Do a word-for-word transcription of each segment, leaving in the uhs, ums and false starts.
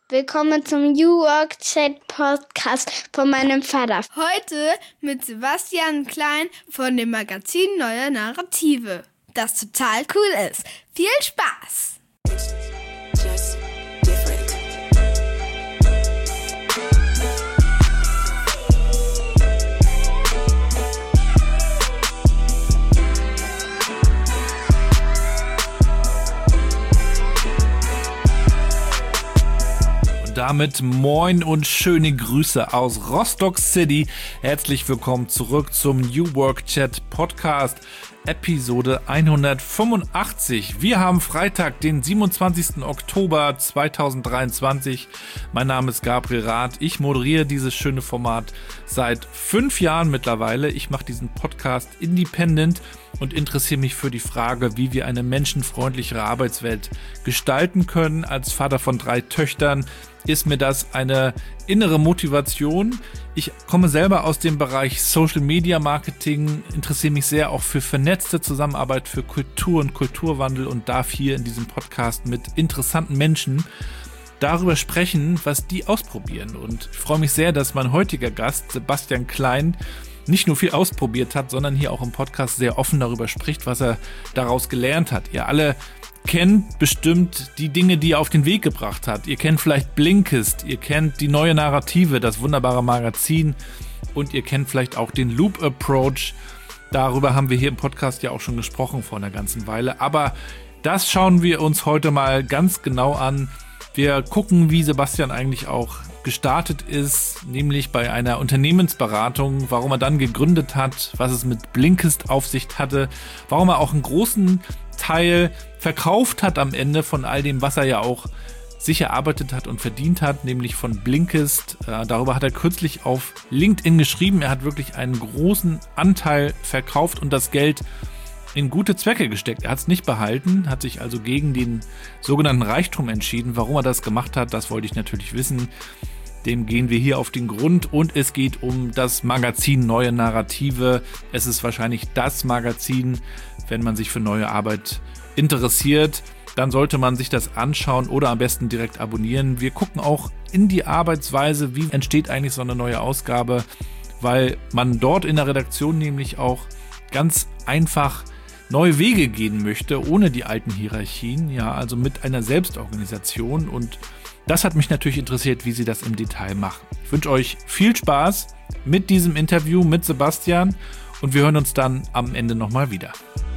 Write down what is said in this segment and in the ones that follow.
Willkommen zum New Work Chat Podcast von meinem Vater. Heute mit Sebastian Klein von dem Magazin Neue Narrative, das total cool ist. Viel Spaß! Just different. Damit moin und schöne Grüße aus Rostock City. Herzlich willkommen zurück zum New Work Chat Podcast, Episode hundertfünfundachtzig. Wir haben Freitag, den siebenundzwanzigsten Oktober zweitausenddreiundzwanzig. Mein Name ist Gabriel Rath. Ich moderiere dieses schöne Format seit fünf Jahren mittlerweile. Ich mache diesen Podcast independent und interessiere mich für die Frage, wie wir eine menschenfreundlichere Arbeitswelt gestalten können. Als Vater von drei Töchtern ist mir das eine innere Motivation. Ich komme selber aus dem Bereich Social Media Marketing, interessiere mich sehr auch für vernetzte Zusammenarbeit, für Kultur und Kulturwandel und darf hier in diesem Podcast mit interessanten Menschen darüber sprechen, was die ausprobieren. Und ich freue mich sehr, dass mein heutiger Gast, Sebastian Klein, nicht nur viel ausprobiert hat, sondern hier auch im Podcast sehr offen darüber spricht, was er daraus gelernt hat. Ihr alle kennt bestimmt die Dinge, die er auf den Weg gebracht hat. Ihr kennt vielleicht Blinkist, ihr kennt die Neue Narrative, das wunderbare Magazin und ihr kennt vielleicht auch den Loop Approach. Darüber haben wir hier im Podcast ja auch schon gesprochen vor einer ganzen Weile. Aber das schauen wir uns heute mal ganz genau an. Wir gucken, wie Sebastian eigentlich auch gestartet ist, nämlich bei einer Unternehmensberatung, warum er dann gegründet hat, was es mit Blinkist auf sich hatte, warum er auch einen großen Teil verkauft hat am Ende von all dem, was er ja auch sich erarbeitet hat und verdient hat, nämlich von Blinkist. Äh, darüber hat er kürzlich auf LinkedIn geschrieben. Er hat wirklich einen großen Anteil verkauft und das Geld in gute Zwecke gesteckt. Er hat es nicht behalten, hat sich also gegen den sogenannten Reichtum entschieden. Warum er das gemacht hat, das wollte ich natürlich wissen. Dem gehen wir hier auf den Grund und es geht um das Magazin Neue Narrative. Es ist wahrscheinlich das Magazin, wenn man sich für neue Arbeit interessiert, dann sollte man sich das anschauen oder am besten direkt abonnieren. Wir gucken auch in die Arbeitsweise, wie entsteht eigentlich so eine neue Ausgabe, weil man dort in der Redaktion nämlich auch ganz einfach neue Wege gehen möchte, ohne die alten Hierarchien, ja, also mit einer Selbstorganisation, und das hat mich natürlich interessiert, wie sie das im Detail machen. Ich wünsche euch viel Spaß mit diesem Interview mit Sebastian und wir hören uns dann am Ende nochmal wieder.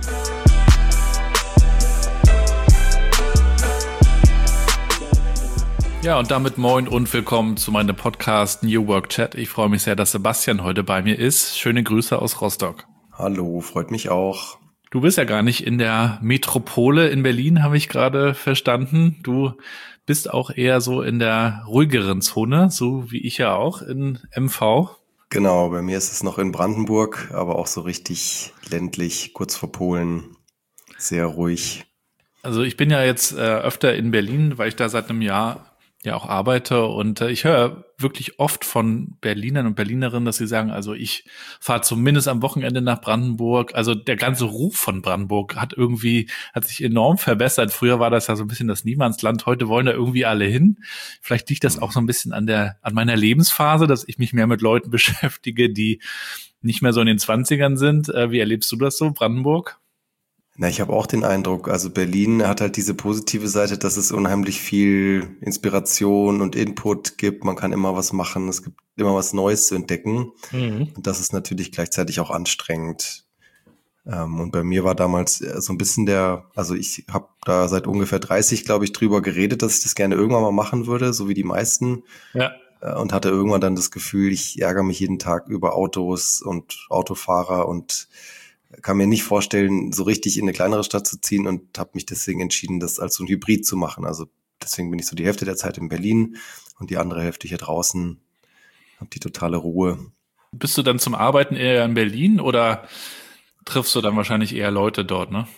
Ja, und damit moin und willkommen zu meinem Podcast New Work Chat. Ich freue mich sehr, dass Sebastian heute bei mir ist. Schöne Grüße aus Rostock. Hallo, freut mich auch. Du bist ja gar nicht in der Metropole in Berlin, habe ich gerade verstanden. Du bist auch eher so in der ruhigeren Zone, so wie ich ja auch in M V. Genau, bei mir ist es noch in Brandenburg, aber auch so richtig ländlich, kurz vor Polen, sehr ruhig. Also ich bin ja jetzt äh, öfter in Berlin, weil ich da seit einem Jahr ja auch arbeite und äh, ich höre wirklich oft von Berlinern und Berlinerinnen, dass sie sagen, also ich fahre zumindest am Wochenende nach Brandenburg. Also der ganze Ruf von Brandenburg hat irgendwie, hat sich enorm verbessert. Früher war das ja so ein bisschen das Niemandsland, heute wollen da irgendwie alle hin. Vielleicht liegt das auch so ein bisschen an der, an meiner Lebensphase, dass ich mich mehr mit Leuten beschäftige, die nicht mehr so in den Zwanzigern sind. Äh, wie erlebst du das so, Brandenburg? Na, ich habe auch den Eindruck, also Berlin hat halt diese positive Seite, dass es unheimlich viel Inspiration und Input gibt. Man kann immer was machen, es gibt immer was Neues zu entdecken. Mhm. Und das ist natürlich gleichzeitig auch anstrengend. Ähm, und bei mir war damals so ein bisschen der, also ich habe da seit ungefähr dreißig, glaube ich, drüber geredet, dass ich das gerne irgendwann mal machen würde, so wie die meisten. Ja. Und hatte irgendwann dann das Gefühl, ich ärgere mich jeden Tag über Autos und Autofahrer und kann mir nicht vorstellen, so richtig in eine kleinere Stadt zu ziehen und habe mich deswegen entschieden, das als so ein Hybrid zu machen. Also deswegen bin ich so die Hälfte der Zeit in Berlin und die andere Hälfte hier draußen, habe die totale Ruhe. Bist du dann zum Arbeiten eher in Berlin oder triffst du dann wahrscheinlich eher Leute dort, ne?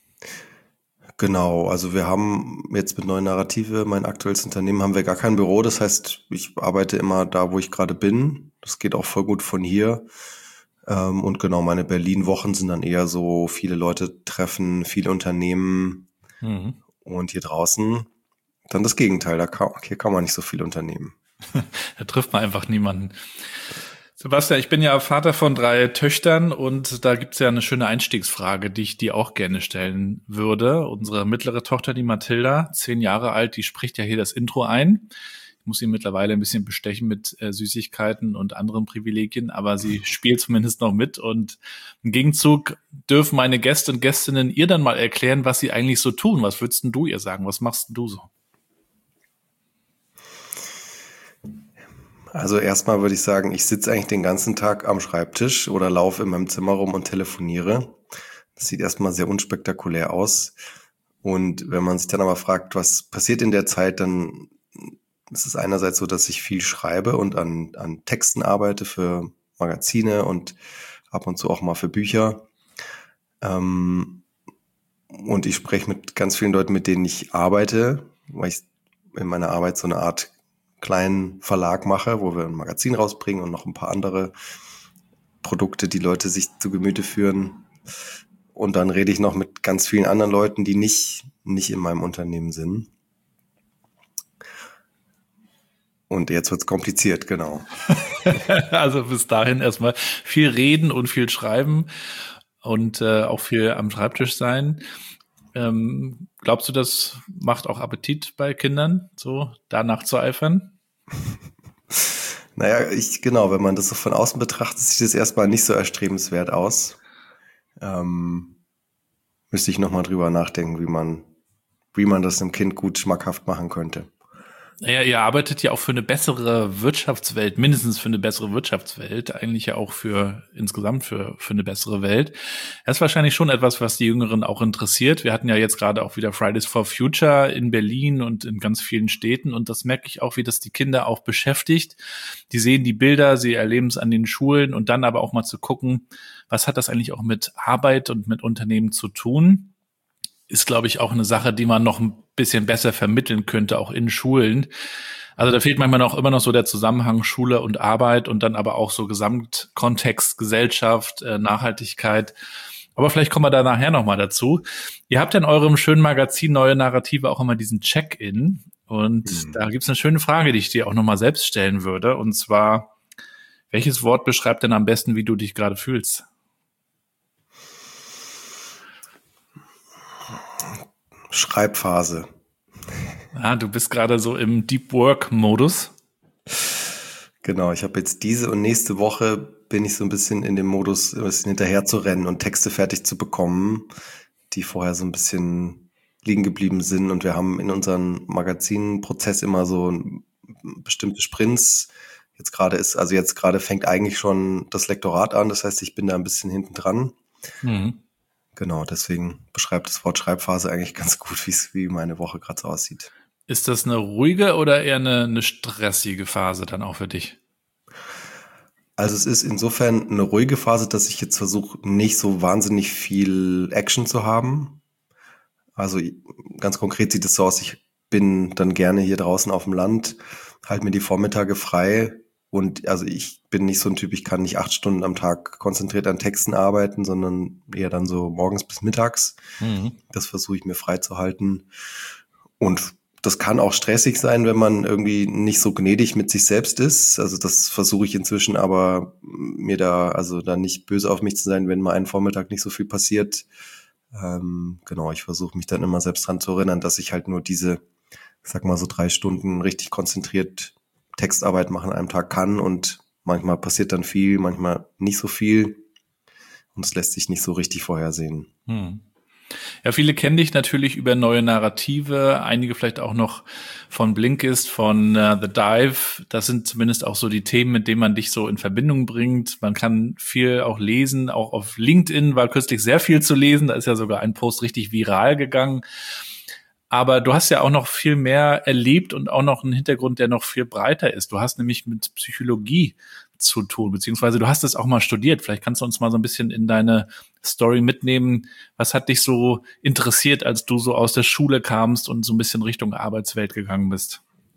Genau, also wir haben jetzt mit Neue Narrative, mein aktuelles Unternehmen, haben wir gar kein Büro. Das heißt, ich arbeite immer da, wo ich gerade bin. Das geht auch voll gut von hier. Und genau, meine Berlin-Wochen sind dann eher so viele Leute treffen, viele Unternehmen mhm. und hier draußen dann das Gegenteil. Da kann, hier kann man nicht so viel unternehmen. Da trifft man einfach niemanden. Sebastian, ich bin ja Vater von drei Töchtern und da gibt's ja eine schöne Einstiegsfrage, die ich dir auch gerne stellen würde. Unsere mittlere Tochter, die Mathilda, zehn Jahre alt, die spricht ja hier das Intro ein. Ich muss sie mittlerweile ein bisschen bestechen mit äh, Süßigkeiten und anderen Privilegien, aber sie spielt zumindest noch mit und im Gegenzug dürfen meine Gäste und Gästinnen ihr dann mal erklären, was sie eigentlich so tun. Was würdest denn du ihr sagen? Was machst denn du so? Also erstmal würde ich sagen, ich sitze eigentlich den ganzen Tag am Schreibtisch oder laufe in meinem Zimmer rum und telefoniere. Das sieht erstmal sehr unspektakulär aus. Und wenn man sich dann aber fragt, was passiert in der Zeit, dann ist es einerseits so, dass ich viel schreibe und an, an Texten arbeite für Magazine und ab und zu auch mal für Bücher. Ähm, und ich spreche mit ganz vielen Leuten, mit denen ich arbeite, weil ich in meiner Arbeit so eine Art kleinen Verlag mache, wo wir ein Magazin rausbringen und noch ein paar andere Produkte, die Leute sich zu Gemüte führen. Und dann rede ich noch mit ganz vielen anderen Leuten, die nicht, nicht in meinem Unternehmen sind. Und jetzt wird's kompliziert, genau. Also bis dahin erstmal viel reden und viel schreiben und äh, auch viel am Schreibtisch sein. Ähm, glaubst du, das macht auch Appetit bei Kindern, so danach zu eifern? Naja, ich, genau, wenn man das so von außen betrachtet, sieht es erstmal nicht so erstrebenswert aus. Ähm, müsste ich nochmal drüber nachdenken, wie man, wie man das einem Kind gut schmackhaft machen könnte. Naja, ihr arbeitet ja auch für eine bessere Wirtschaftswelt, mindestens für eine bessere Wirtschaftswelt, eigentlich ja auch für insgesamt für für eine bessere Welt. Das ist wahrscheinlich schon etwas, was die Jüngeren auch interessiert. Wir hatten ja jetzt gerade auch wieder Fridays for Future in Berlin und in ganz vielen Städten und das merke ich auch, wie das die Kinder auch beschäftigt. Die sehen die Bilder, sie erleben es an den Schulen und dann aber auch mal zu gucken, was hat das eigentlich auch mit Arbeit und mit Unternehmen zu tun? Ist, glaube ich, auch eine Sache, die man noch ein bisschen besser vermitteln könnte, auch in Schulen. Also da fehlt manchmal noch immer noch so der Zusammenhang Schule und Arbeit und dann aber auch so Gesamtkontext, Gesellschaft, äh, Nachhaltigkeit. Aber vielleicht kommen wir da nachher nochmal dazu. Ihr habt ja in eurem schönen Magazin Neue Narrative auch immer diesen Check-in. Und mhm. da gibt's eine schöne Frage, die ich dir auch nochmal selbst stellen würde. Und zwar, welches Wort beschreibt denn am besten, wie du dich gerade fühlst? Schreibphase. Ah, du bist gerade so im Deep Work-Modus. Genau, ich habe jetzt diese und nächste Woche bin ich so ein bisschen in dem Modus, ein bisschen hinterher zu rennen und Texte fertig zu bekommen, die vorher so ein bisschen liegen geblieben sind. Und wir haben in unserem Magazinprozess immer so bestimmte Sprints. Jetzt gerade ist, also jetzt gerade fängt eigentlich schon das Lektorat an. Das heißt, ich bin da ein bisschen hinten dran. Mhm. Genau, deswegen beschreibt das Wort Schreibphase eigentlich ganz gut, wie meine Woche gerade so aussieht. Ist das eine ruhige oder eher eine, eine stressige Phase dann auch für dich? Also es ist insofern eine ruhige Phase, dass ich jetzt versuche, nicht so wahnsinnig viel Action zu haben. Also ganz konkret sieht es so aus, ich bin dann gerne hier draußen auf dem Land, halte mir die Vormittage frei. Und also ich bin nicht so ein Typ, ich kann nicht acht Stunden am Tag konzentriert an Texten arbeiten, sondern eher dann so morgens bis mittags. Mhm. Das versuche ich mir freizuhalten. Und das kann auch stressig sein, wenn man irgendwie nicht so gnädig mit sich selbst ist. Also das versuche ich inzwischen, aber mir da, also da nicht böse auf mich zu sein, wenn mal einen Vormittag nicht so viel passiert. Ähm, genau, ich versuche mich dann immer selbst dran zu erinnern, dass ich halt nur diese, ich sag mal so drei Stunden richtig konzentriert Textarbeit machen an einem Tag kann und manchmal passiert dann viel, manchmal nicht so viel und es lässt sich nicht so richtig vorhersehen. Hm. Ja, viele kennen dich natürlich über Neue Narrative, einige vielleicht auch noch von Blinkist, von uh, The Dive. Das sind zumindest auch so die Themen, mit denen man dich so in Verbindung bringt. Man kann viel auch lesen, auch auf LinkedIn war kürzlich sehr viel zu lesen, da ist ja sogar ein Post richtig viral gegangen. Aber du hast ja auch noch viel mehr erlebt und auch noch einen Hintergrund, der noch viel breiter ist. Du hast nämlich mit Psychologie zu tun, beziehungsweise du hast es auch mal studiert. Vielleicht kannst du uns mal so ein bisschen in deine Story mitnehmen. Was hat dich so interessiert, als du so aus der Schule kamst und so ein bisschen Richtung Arbeitswelt gegangen bist?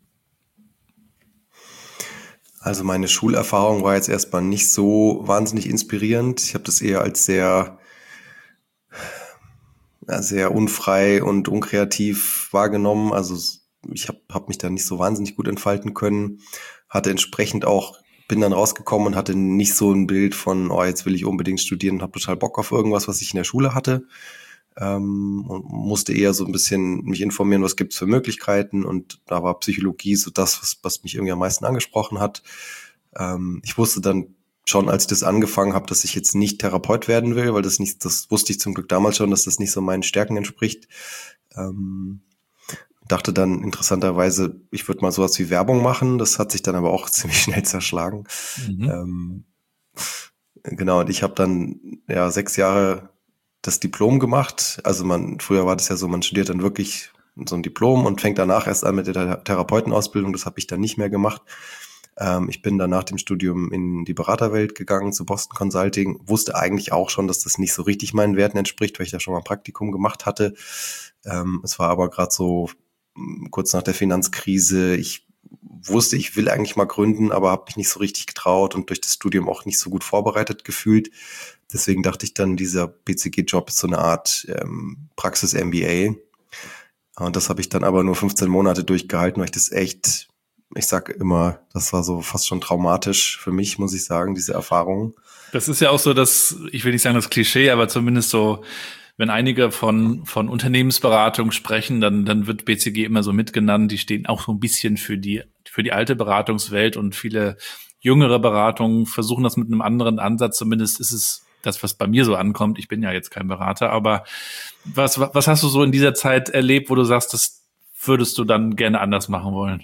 Also meine Schulerfahrung war jetzt erstmal nicht so wahnsinnig inspirierend. Ich habe das eher als sehr ja, sehr unfrei und unkreativ wahrgenommen. Also ich habe hab mich da nicht so wahnsinnig gut entfalten können, hatte entsprechend auch, bin dann rausgekommen und hatte nicht so ein Bild von, oh, jetzt will ich unbedingt studieren und habe total Bock auf irgendwas, was ich in der Schule hatte. Ähm, und musste eher so ein bisschen mich informieren, was gibt's für Möglichkeiten, und da war Psychologie so das, was, was mich irgendwie am meisten angesprochen hat. Ähm, ich wusste dann schon, als ich das angefangen habe, dass ich jetzt nicht Therapeut werden will, weil das nicht, das wusste ich zum Glück damals schon, dass das nicht so meinen Stärken entspricht. Ähm, dachte dann interessanterweise, ich würde mal sowas wie Werbung machen. Das hat sich dann aber auch ziemlich schnell zerschlagen. Mhm. Ähm, genau, und ich habe dann ja sechs Jahre das Diplom gemacht. Also man, früher war das ja so, man studiert dann wirklich so ein Diplom und fängt danach erst an mit der Therapeutenausbildung. Das habe ich dann nicht mehr gemacht. Ähm, ich bin dann nach dem Studium in die Beraterwelt gegangen, zu Boston Consulting. Wusste eigentlich auch schon, dass das nicht so richtig meinen Werten entspricht, weil ich da schon mal ein Praktikum gemacht hatte. Ähm, es war aber gerade so kurz nach der Finanzkrise. Ich wusste, ich will eigentlich mal gründen, aber habe mich nicht so richtig getraut und durch das Studium auch nicht so gut vorbereitet gefühlt. Deswegen dachte ich dann, dieser B C G-Job ist so eine Art ähm, Praxis-M B A. Und das habe ich dann aber nur fünfzehn Monate durchgehalten, weil ich das echt, ich sag immer, das war so fast schon traumatisch für mich, muss ich sagen, diese Erfahrung. Das ist ja auch so das, ich will nicht sagen das Klischee, aber zumindest so, wenn einige von von Unternehmensberatung sprechen, dann dann wird B C G immer so mitgenannt. Die stehen auch so ein bisschen für die für die alte Beratungswelt, und viele jüngere Beratungen versuchen das mit einem anderen Ansatz. Zumindest ist es das, was bei mir so ankommt. Ich bin ja jetzt kein Berater, aber was was hast du so in dieser Zeit erlebt, wo du sagst, das würdest du dann gerne anders machen wollen?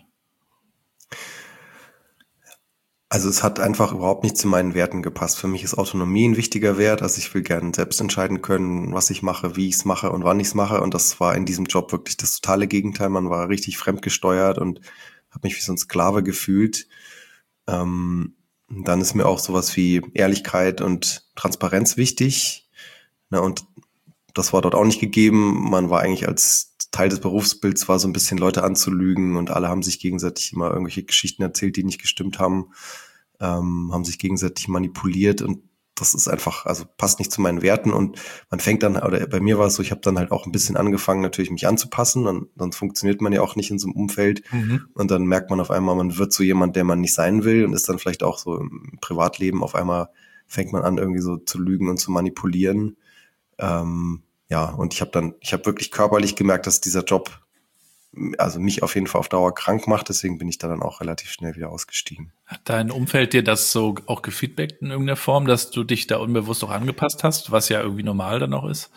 Also es hat einfach überhaupt nicht zu meinen Werten gepasst. Für mich ist Autonomie ein wichtiger Wert. Also ich will gerne selbst entscheiden können, was ich mache, wie ich es mache und wann ich es mache. Und das war in diesem Job wirklich das totale Gegenteil. Man war richtig fremdgesteuert und habe mich wie so ein Sklave gefühlt. Ähm, dann ist mir auch sowas wie Ehrlichkeit und Transparenz wichtig. Na, und das war dort auch nicht gegeben. Man war eigentlich als Teil des Berufsbilds war so ein bisschen Leute anzulügen, und alle haben sich gegenseitig immer irgendwelche Geschichten erzählt, die nicht gestimmt haben, ähm, haben sich gegenseitig manipuliert, und das ist einfach, also passt nicht zu meinen Werten. Und man fängt dann, oder bei mir war es so, ich habe dann halt auch ein bisschen angefangen, natürlich mich anzupassen, dann, dann funktioniert man ja auch nicht in so einem Umfeld, mhm. und dann merkt man auf einmal, man wird so jemand, der man nicht sein will, und ist dann vielleicht auch so im Privatleben, auf einmal fängt man an, irgendwie so zu lügen und zu manipulieren. Ähm, ja, und ich habe dann, ich habe wirklich körperlich gemerkt, dass dieser Job also mich auf jeden Fall auf Dauer krank macht, deswegen bin ich da dann auch relativ schnell wieder ausgestiegen. Hat dein Umfeld dir das so auch gefeedbackt in irgendeiner Form, dass du dich da unbewusst auch angepasst hast, was ja irgendwie normal dann auch ist?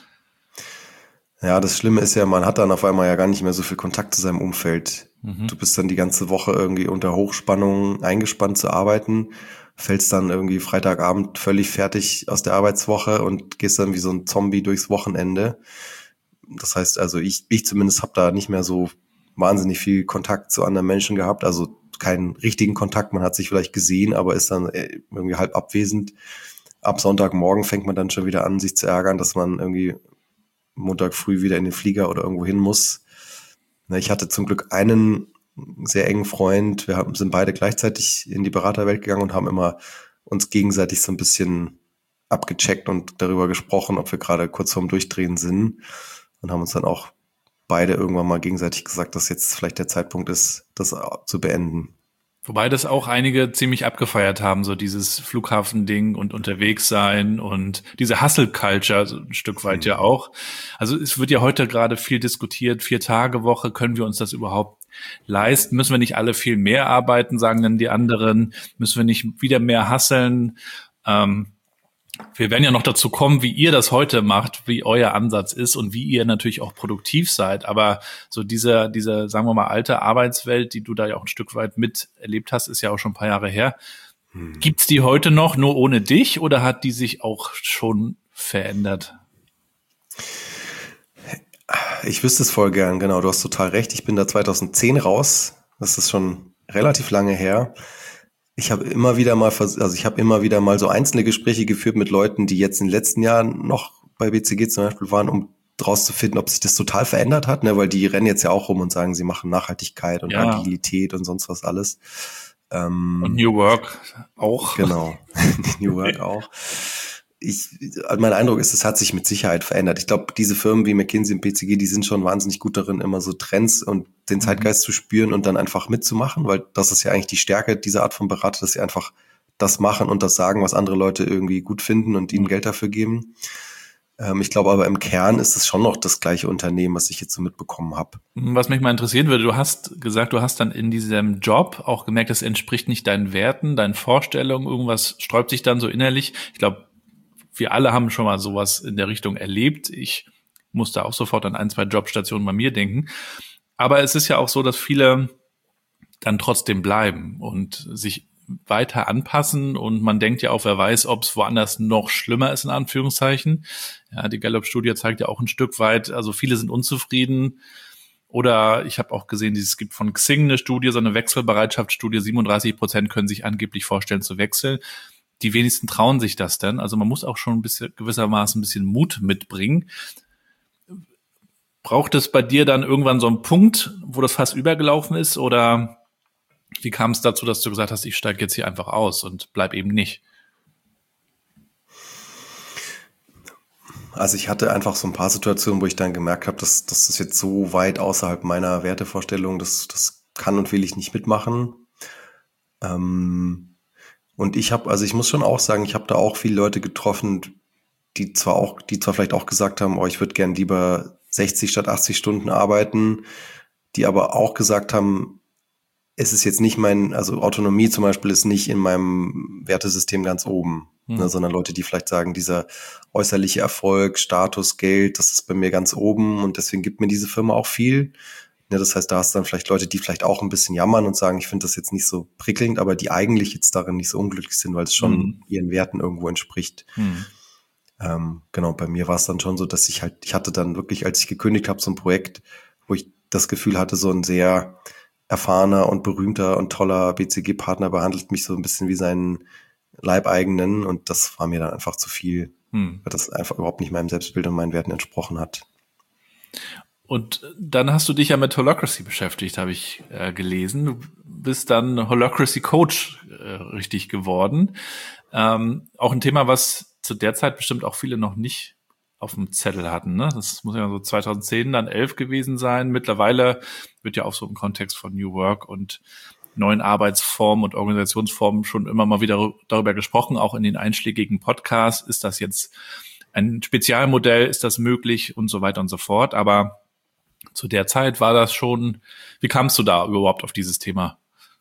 Ja, das Schlimme ist ja, man hat dann auf einmal ja gar nicht mehr so viel Kontakt zu seinem Umfeld. Mhm. Du bist dann die ganze Woche irgendwie unter Hochspannung eingespannt zu arbeiten, fällst dann irgendwie Freitagabend völlig fertig aus der Arbeitswoche und gehst dann wie so ein Zombie durchs Wochenende. Das heißt also, ich, ich zumindest habe da nicht mehr so wahnsinnig viel Kontakt zu anderen Menschen gehabt, also keinen richtigen Kontakt, man hat sich vielleicht gesehen, aber ist dann irgendwie halb abwesend. Ab Sonntagmorgen fängt man dann schon wieder an, sich zu ärgern, dass man irgendwie Montag früh wieder in den Flieger oder irgendwo hin muss. Ich hatte zum Glück einen sehr engen Freund, wir haben, sind beide gleichzeitig in die Beraterwelt gegangen und haben immer uns gegenseitig so ein bisschen abgecheckt und darüber gesprochen, ob wir gerade kurz vorm Durchdrehen sind, und haben uns dann auch beide irgendwann mal gegenseitig gesagt, dass jetzt vielleicht der Zeitpunkt ist, das zu beenden. Wobei das auch einige ziemlich abgefeiert haben, so dieses Flughafending und unterwegs sein und diese Hustle-Culture so ein Stück weit mhm. ja auch. Also es wird ja heute gerade viel diskutiert, Vier-Tage-Woche, können wir uns das überhaupt leisten? Müssen wir nicht alle viel mehr arbeiten, sagen dann die anderen? Müssen wir nicht wieder mehr hustlen? Ähm, wir werden ja noch dazu kommen, wie ihr das heute macht, wie euer Ansatz ist und wie ihr natürlich auch produktiv seid. Aber so diese, diese, sagen wir mal, alte Arbeitswelt, die du da ja auch ein Stück weit miterlebt hast, ist ja auch schon ein paar Jahre her. Hm. Gibt's die heute noch nur ohne dich oder hat die sich auch schon verändert? Ich wüsste es voll gern, genau. Du hast total recht. Ich bin da zweitausendzehn raus. Das ist schon relativ lange her. Ich habe immer wieder mal, also ich habe immer wieder mal so einzelne Gespräche geführt mit Leuten, die jetzt in den letzten Jahren noch bei B C G zum Beispiel waren, um rauszufinden, ob sich das total verändert hat, ne, weil die rennen jetzt ja auch rum und sagen, sie machen Nachhaltigkeit und ja. Agilität und sonst was alles. Ähm, und New Work auch. Genau, New Work auch. ich, mein Eindruck ist, es hat sich mit Sicherheit verändert. Ich glaube, diese Firmen wie McKinsey und B C G, die sind schon wahnsinnig gut darin, immer so Trends und den Zeitgeist mhm. zu spüren und dann einfach mitzumachen, weil das ist ja eigentlich die Stärke dieser Art von Berater, dass sie einfach das machen und das sagen, was andere Leute irgendwie gut finden und ihnen Geld dafür geben. Ähm, ich glaube aber im Kern ist es schon noch das gleiche Unternehmen, was ich jetzt so mitbekommen habe. Was mich mal interessieren würde, du hast gesagt, du hast dann in diesem Job auch gemerkt, das entspricht nicht deinen Werten, deinen Vorstellungen, irgendwas sträubt sich dann so innerlich. Ich glaube, wir alle haben schon mal sowas in der Richtung erlebt. Ich musste auch sofort an ein, zwei Jobstationen bei mir denken. Aber es ist ja auch so, dass viele dann trotzdem bleiben und sich weiter anpassen und man denkt ja auch, wer weiß, ob es woanders noch schlimmer ist, in Anführungszeichen. Ja, die Gallup-Studie zeigt ja auch ein Stück weit, also viele sind unzufrieden. Oder ich habe auch gesehen, es gibt von Xing eine Studie, so eine Wechselbereitschaftsstudie, siebenunddreißig Prozent können sich angeblich vorstellen zu wechseln. Die wenigsten trauen sich das denn. Also man muss auch schon ein bisschen gewissermaßen ein bisschen Mut mitbringen. Braucht es bei dir dann irgendwann so einen Punkt, wo das fast übergelaufen ist? Oder wie kam es dazu, dass du gesagt hast, ich steige jetzt hier einfach aus und bleib eben nicht? Also ich hatte einfach so ein paar Situationen, wo ich dann gemerkt habe, dass das ist jetzt so weit außerhalb meiner Wertevorstellung, das, das kann und will ich nicht mitmachen. Ähm, und ich habe, also ich muss schon auch sagen, ich habe da auch viele Leute getroffen, die zwar auch, die zwar vielleicht auch gesagt haben, oh, ich würde gern lieber sechzig statt achtzig Stunden arbeiten, die aber auch gesagt haben, es ist jetzt nicht mein, also Autonomie zum Beispiel ist nicht in meinem Wertesystem ganz oben, mhm. ne, sondern Leute, die vielleicht sagen, dieser äußerliche Erfolg, Status, Geld, das ist bei mir ganz oben und deswegen gibt mir diese Firma auch viel. Ja, das heißt, da hast du dann vielleicht Leute, die vielleicht auch ein bisschen jammern und sagen, ich finde das jetzt nicht so prickelnd, aber die eigentlich jetzt darin nicht so unglücklich sind, weil es schon mhm. ihren Werten irgendwo entspricht. Mhm. Ähm, genau, bei mir war es dann schon so, dass ich halt, ich hatte dann wirklich, als ich gekündigt habe, so ein Projekt, wo ich das Gefühl hatte, so ein sehr erfahrener und berühmter und toller B C G-Partner behandelt mich so ein bisschen wie seinen Leibeigenen und das war mir dann einfach zu viel, mhm. weil das einfach überhaupt nicht meinem Selbstbild und meinen Werten entsprochen hat. Und dann hast du dich ja mit Holacracy beschäftigt, habe ich äh, gelesen. Du bist dann Holacracy Coach äh, richtig geworden. Ähm, auch ein Thema, was zu der Zeit bestimmt auch viele noch nicht auf dem Zettel hatten. Ne? Das muss ja so zweitausendzehn, dann elf gewesen sein. Mittlerweile wird ja auch so im Kontext von New Work und neuen Arbeitsformen und Organisationsformen schon immer mal wieder darüber gesprochen. Auch in den einschlägigen Podcasts ist das jetzt ein Spezialmodell, ist das möglich und so weiter und so fort. Aber zu der Zeit war das schon, wie kamst du da überhaupt auf dieses Thema?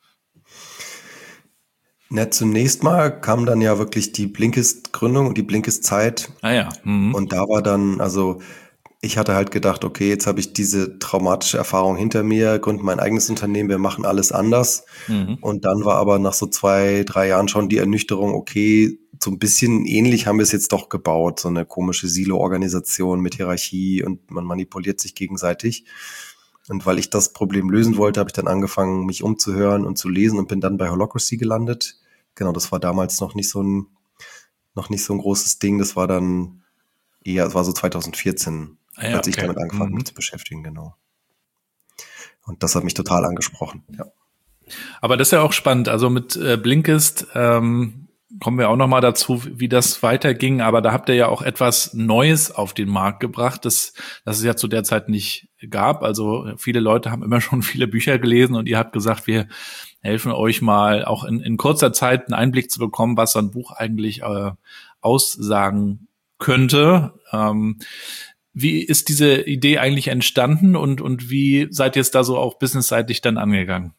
Na, zunächst mal kam dann ja wirklich die Blinkist-Gründung und die Blinkist-Zeit. Ah ja. Mhm. Und da war dann, also ich hatte halt gedacht, okay, jetzt habe ich diese traumatische Erfahrung hinter mir, gründe mein eigenes Unternehmen, wir machen alles anders. Mhm. Und dann war aber nach so zwei, drei Jahren schon die Ernüchterung, okay, so ein bisschen ähnlich haben wir es jetzt doch gebaut, so eine komische Silo-Organisation mit Hierarchie und man manipuliert sich gegenseitig. Und weil ich das Problem lösen wollte, habe ich dann angefangen, mich umzuhören und zu lesen und bin dann bei Holacracy gelandet. Genau, das war damals noch nicht so ein, noch nicht so ein großes Ding. Das war dann eher, es war so zweitausendvierzehn, ah ja, als ich okay. damit angefangen habe, mhm. mich zu beschäftigen, genau. Und das hat mich total angesprochen, ja. Aber das ist ja auch spannend. Also mit äh, Blinkist, ähm, kommen wir auch noch mal dazu, wie das weiterging. Aber da habt ihr ja auch etwas Neues auf den Markt gebracht, das, das es ja zu der Zeit nicht gab. Also viele Leute haben immer schon viele Bücher gelesen und ihr habt gesagt, wir helfen euch mal auch in, in kurzer Zeit einen Einblick zu bekommen, was so ein Buch eigentlich äh, aussagen könnte. Ähm, wie ist diese Idee eigentlich entstanden und, und wie seid ihr es da so auch businessseitig dann angegangen?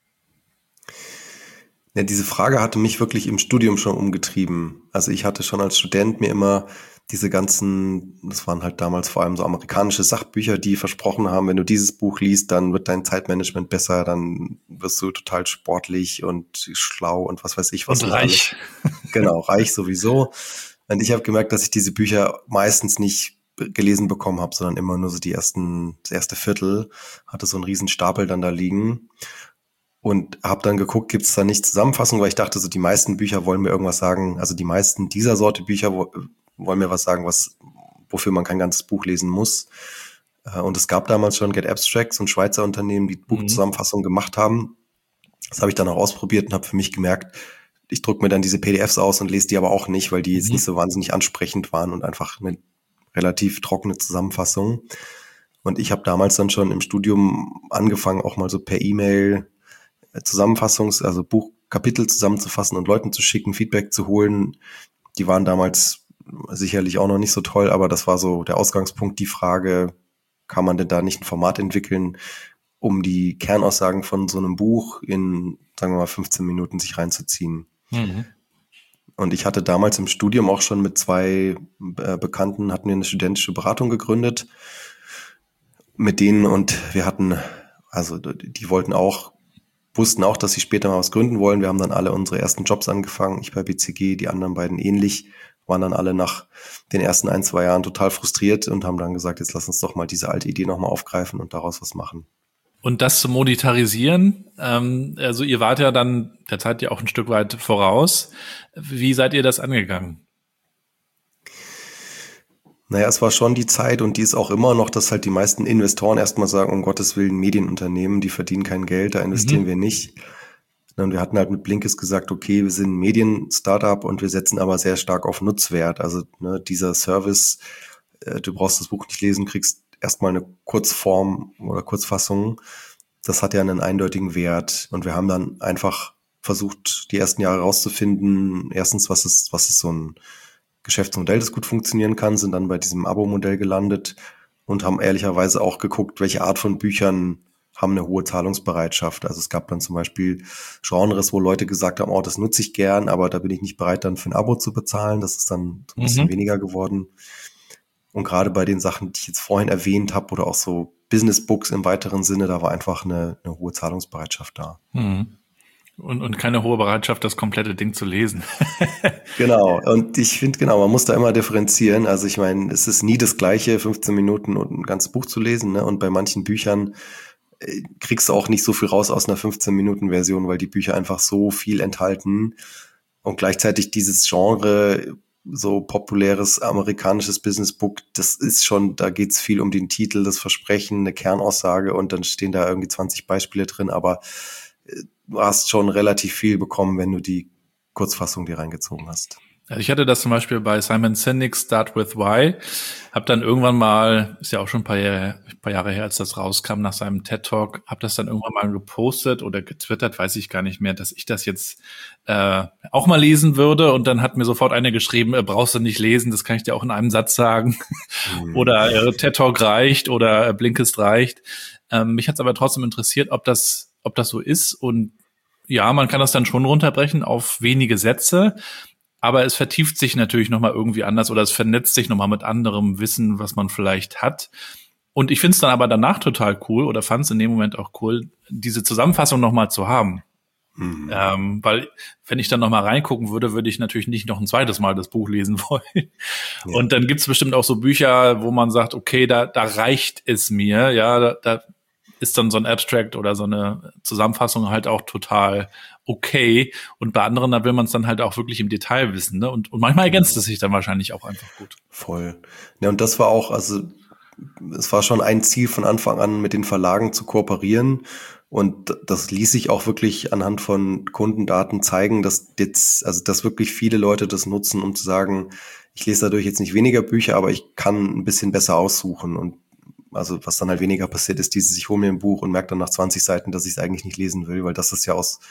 Ja, diese Frage hatte mich wirklich im Studium schon umgetrieben. Also ich hatte schon als Student mir immer diese ganzen, das waren halt damals vor allem so amerikanische Sachbücher, die versprochen haben, wenn du dieses Buch liest, dann wird dein Zeitmanagement besser, dann wirst du total sportlich und schlau und was weiß ich was. Und reich. Genau, reich sowieso. Und ich habe gemerkt, dass ich diese Bücher meistens nicht gelesen bekommen habe, sondern immer nur so die ersten, das erste Viertel, hatte so einen riesen Stapel dann da liegen. Und habe dann geguckt, gibt es da nicht Zusammenfassung, weil ich dachte, so die meisten Bücher wollen mir irgendwas sagen, also die meisten dieser Sorte Bücher wo, wollen mir was sagen, was wofür man kein ganzes Buch lesen muss. Und es gab damals schon Get Abstracts und Schweizer Unternehmen, die Buchzusammenfassungen gemacht haben. Das habe ich dann auch ausprobiert und habe für mich gemerkt, ich drucke mir dann diese P D Fs aus und lese die aber auch nicht, weil die jetzt Mhm. nicht so wahnsinnig ansprechend waren und einfach eine relativ trockene Zusammenfassung. Und ich habe damals dann schon im Studium angefangen, auch mal so per E-Mail Zusammenfassungs-, also Buchkapitel zusammenzufassen und Leuten zu schicken, Feedback zu holen. Die waren damals sicherlich auch noch nicht so toll, aber das war so der Ausgangspunkt, die Frage, kann man denn da nicht ein Format entwickeln, um die Kernaussagen von so einem Buch in, sagen wir mal, fünfzehn Minuten sich reinzuziehen. Mhm. Und ich hatte damals im Studium auch schon mit zwei äh, Bekannten, hatten wir eine studentische Beratung gegründet mit denen und wir hatten, also die wollten auch, wussten auch, dass sie später mal was gründen wollen. Wir haben dann alle unsere ersten Jobs angefangen, ich bei B C G, die anderen beiden ähnlich, waren dann alle nach den ersten ein, zwei Jahren total frustriert und haben dann gesagt, jetzt lass uns doch mal diese alte Idee nochmal aufgreifen und daraus was machen. Und das zu monetarisieren, ähm, also ihr wart ja dann der Zeit ja auch ein Stück weit voraus. Wie seid ihr das angegangen? Naja, es war schon die Zeit und die ist auch immer noch, dass halt die meisten Investoren erstmal sagen, um Gottes Willen, Medienunternehmen, die verdienen kein Geld, da investieren mhm. wir nicht. Und wir hatten halt mit Blinkist gesagt, okay, wir sind ein Medien-Startup und wir setzen aber sehr stark auf Nutzwert. Also ne, dieser Service, äh, du brauchst das Buch nicht lesen, kriegst erstmal eine Kurzform oder Kurzfassung. Das hat ja einen eindeutigen Wert. Und wir haben dann einfach versucht, die ersten Jahre rauszufinden, erstens, was ist, was ist so ein Geschäftsmodell, das gut funktionieren kann, sind dann bei diesem Abo-Modell gelandet und haben ehrlicherweise auch geguckt, welche Art von Büchern haben eine hohe Zahlungsbereitschaft. Also es gab dann zum Beispiel Genres, wo Leute gesagt haben, oh, das nutze ich gern, aber da bin ich nicht bereit, dann für ein Abo zu bezahlen. Das ist dann so ein bisschen mhm. weniger geworden. Und gerade bei den Sachen, die ich jetzt vorhin erwähnt habe, oder auch so Business Books im weiteren Sinne, da war einfach eine, eine hohe Zahlungsbereitschaft da. Mhm. Und, und keine hohe Bereitschaft, das komplette Ding zu lesen. Genau. Und ich finde, genau, man muss da immer differenzieren. Also ich meine, es ist nie das Gleiche, fünfzehn Minuten und ein ganzes Buch zu lesen, ne? Und bei manchen Büchern äh, kriegst du auch nicht so viel raus aus einer fünfzehn-Minuten-Version, weil die Bücher einfach so viel enthalten. Und gleichzeitig dieses Genre, so populäres amerikanisches Businessbook, das ist schon, da geht's viel um den Titel, das Versprechen, eine Kernaussage und dann stehen da irgendwie zwanzig Beispiele drin, aber du hast schon relativ viel bekommen, wenn du die Kurzfassung dir reingezogen hast. Also ich hatte das zum Beispiel bei Simon Sinek's Start with Why, hab dann irgendwann mal, ist ja auch schon ein paar Jahre, ein paar Jahre her, als das rauskam nach seinem TED-Talk, hab das dann irgendwann mal gepostet oder getwittert, weiß ich gar nicht mehr, dass ich das jetzt äh, auch mal lesen würde und dann hat mir sofort einer geschrieben, äh, brauchst du nicht lesen, das kann ich dir auch in einem Satz sagen mhm. oder äh, TED-Talk reicht oder äh, Blinkist reicht. Ähm, mich hat's aber trotzdem interessiert, ob das, ob das so ist und ja, man kann das dann schon runterbrechen auf wenige Sätze, aber es vertieft sich natürlich nochmal irgendwie anders oder es vernetzt sich nochmal mit anderem Wissen, was man vielleicht hat. Und ich finde es dann aber danach total cool oder fand es in dem Moment auch cool, diese Zusammenfassung nochmal zu haben. Mhm. Ähm, weil wenn ich dann nochmal reingucken würde, würde ich natürlich nicht noch ein zweites Mal das Buch lesen wollen. Ja. Und dann gibt es bestimmt auch so Bücher, wo man sagt, okay, da, da reicht es mir, ja, da, da ist dann so ein Abstract oder so eine Zusammenfassung halt auch total okay. Und bei anderen, da will man es dann halt auch wirklich im Detail wissen, ne? Und, und manchmal ergänzt es sich dann wahrscheinlich auch einfach gut. Voll. Ja, und das war auch, also es war schon ein Ziel von Anfang an, mit den Verlagen zu kooperieren. Und das ließ sich auch wirklich anhand von Kundendaten zeigen, dass jetzt, also dass wirklich viele Leute das nutzen, um zu sagen, ich lese dadurch jetzt nicht weniger Bücher, aber ich kann ein bisschen besser aussuchen. Und also was dann halt weniger passiert ist, dieses, ich hole mir ein Buch und merke dann nach zwanzig Seiten, dass ich es eigentlich nicht lesen will, weil das ist ja aus,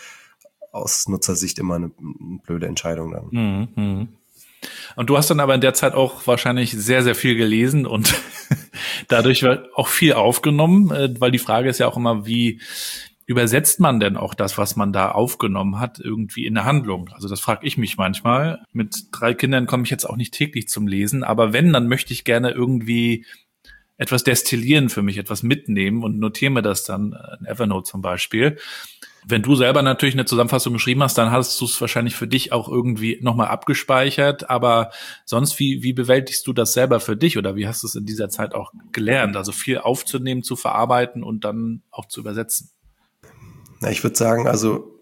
aus Nutzersicht immer eine, eine blöde Entscheidung dann. Mhm. Und du hast dann aber in der Zeit auch wahrscheinlich sehr, sehr viel gelesen und dadurch auch viel aufgenommen, weil die Frage ist ja auch immer, wie übersetzt man denn auch das, was man da aufgenommen hat, irgendwie in eine Handlung? Also das frage ich mich manchmal. Mit drei Kindern komme ich jetzt auch nicht täglich zum Lesen, aber wenn, dann möchte ich gerne irgendwie etwas destillieren für mich, etwas mitnehmen und notiere mir das dann in Evernote zum Beispiel. Wenn du selber natürlich eine Zusammenfassung geschrieben hast, dann hast du es wahrscheinlich für dich auch irgendwie nochmal abgespeichert, aber sonst, wie, wie bewältigst du das selber für dich oder wie hast du es in dieser Zeit auch gelernt? Also viel aufzunehmen, zu verarbeiten und dann auch zu übersetzen. Na, ich würde sagen, also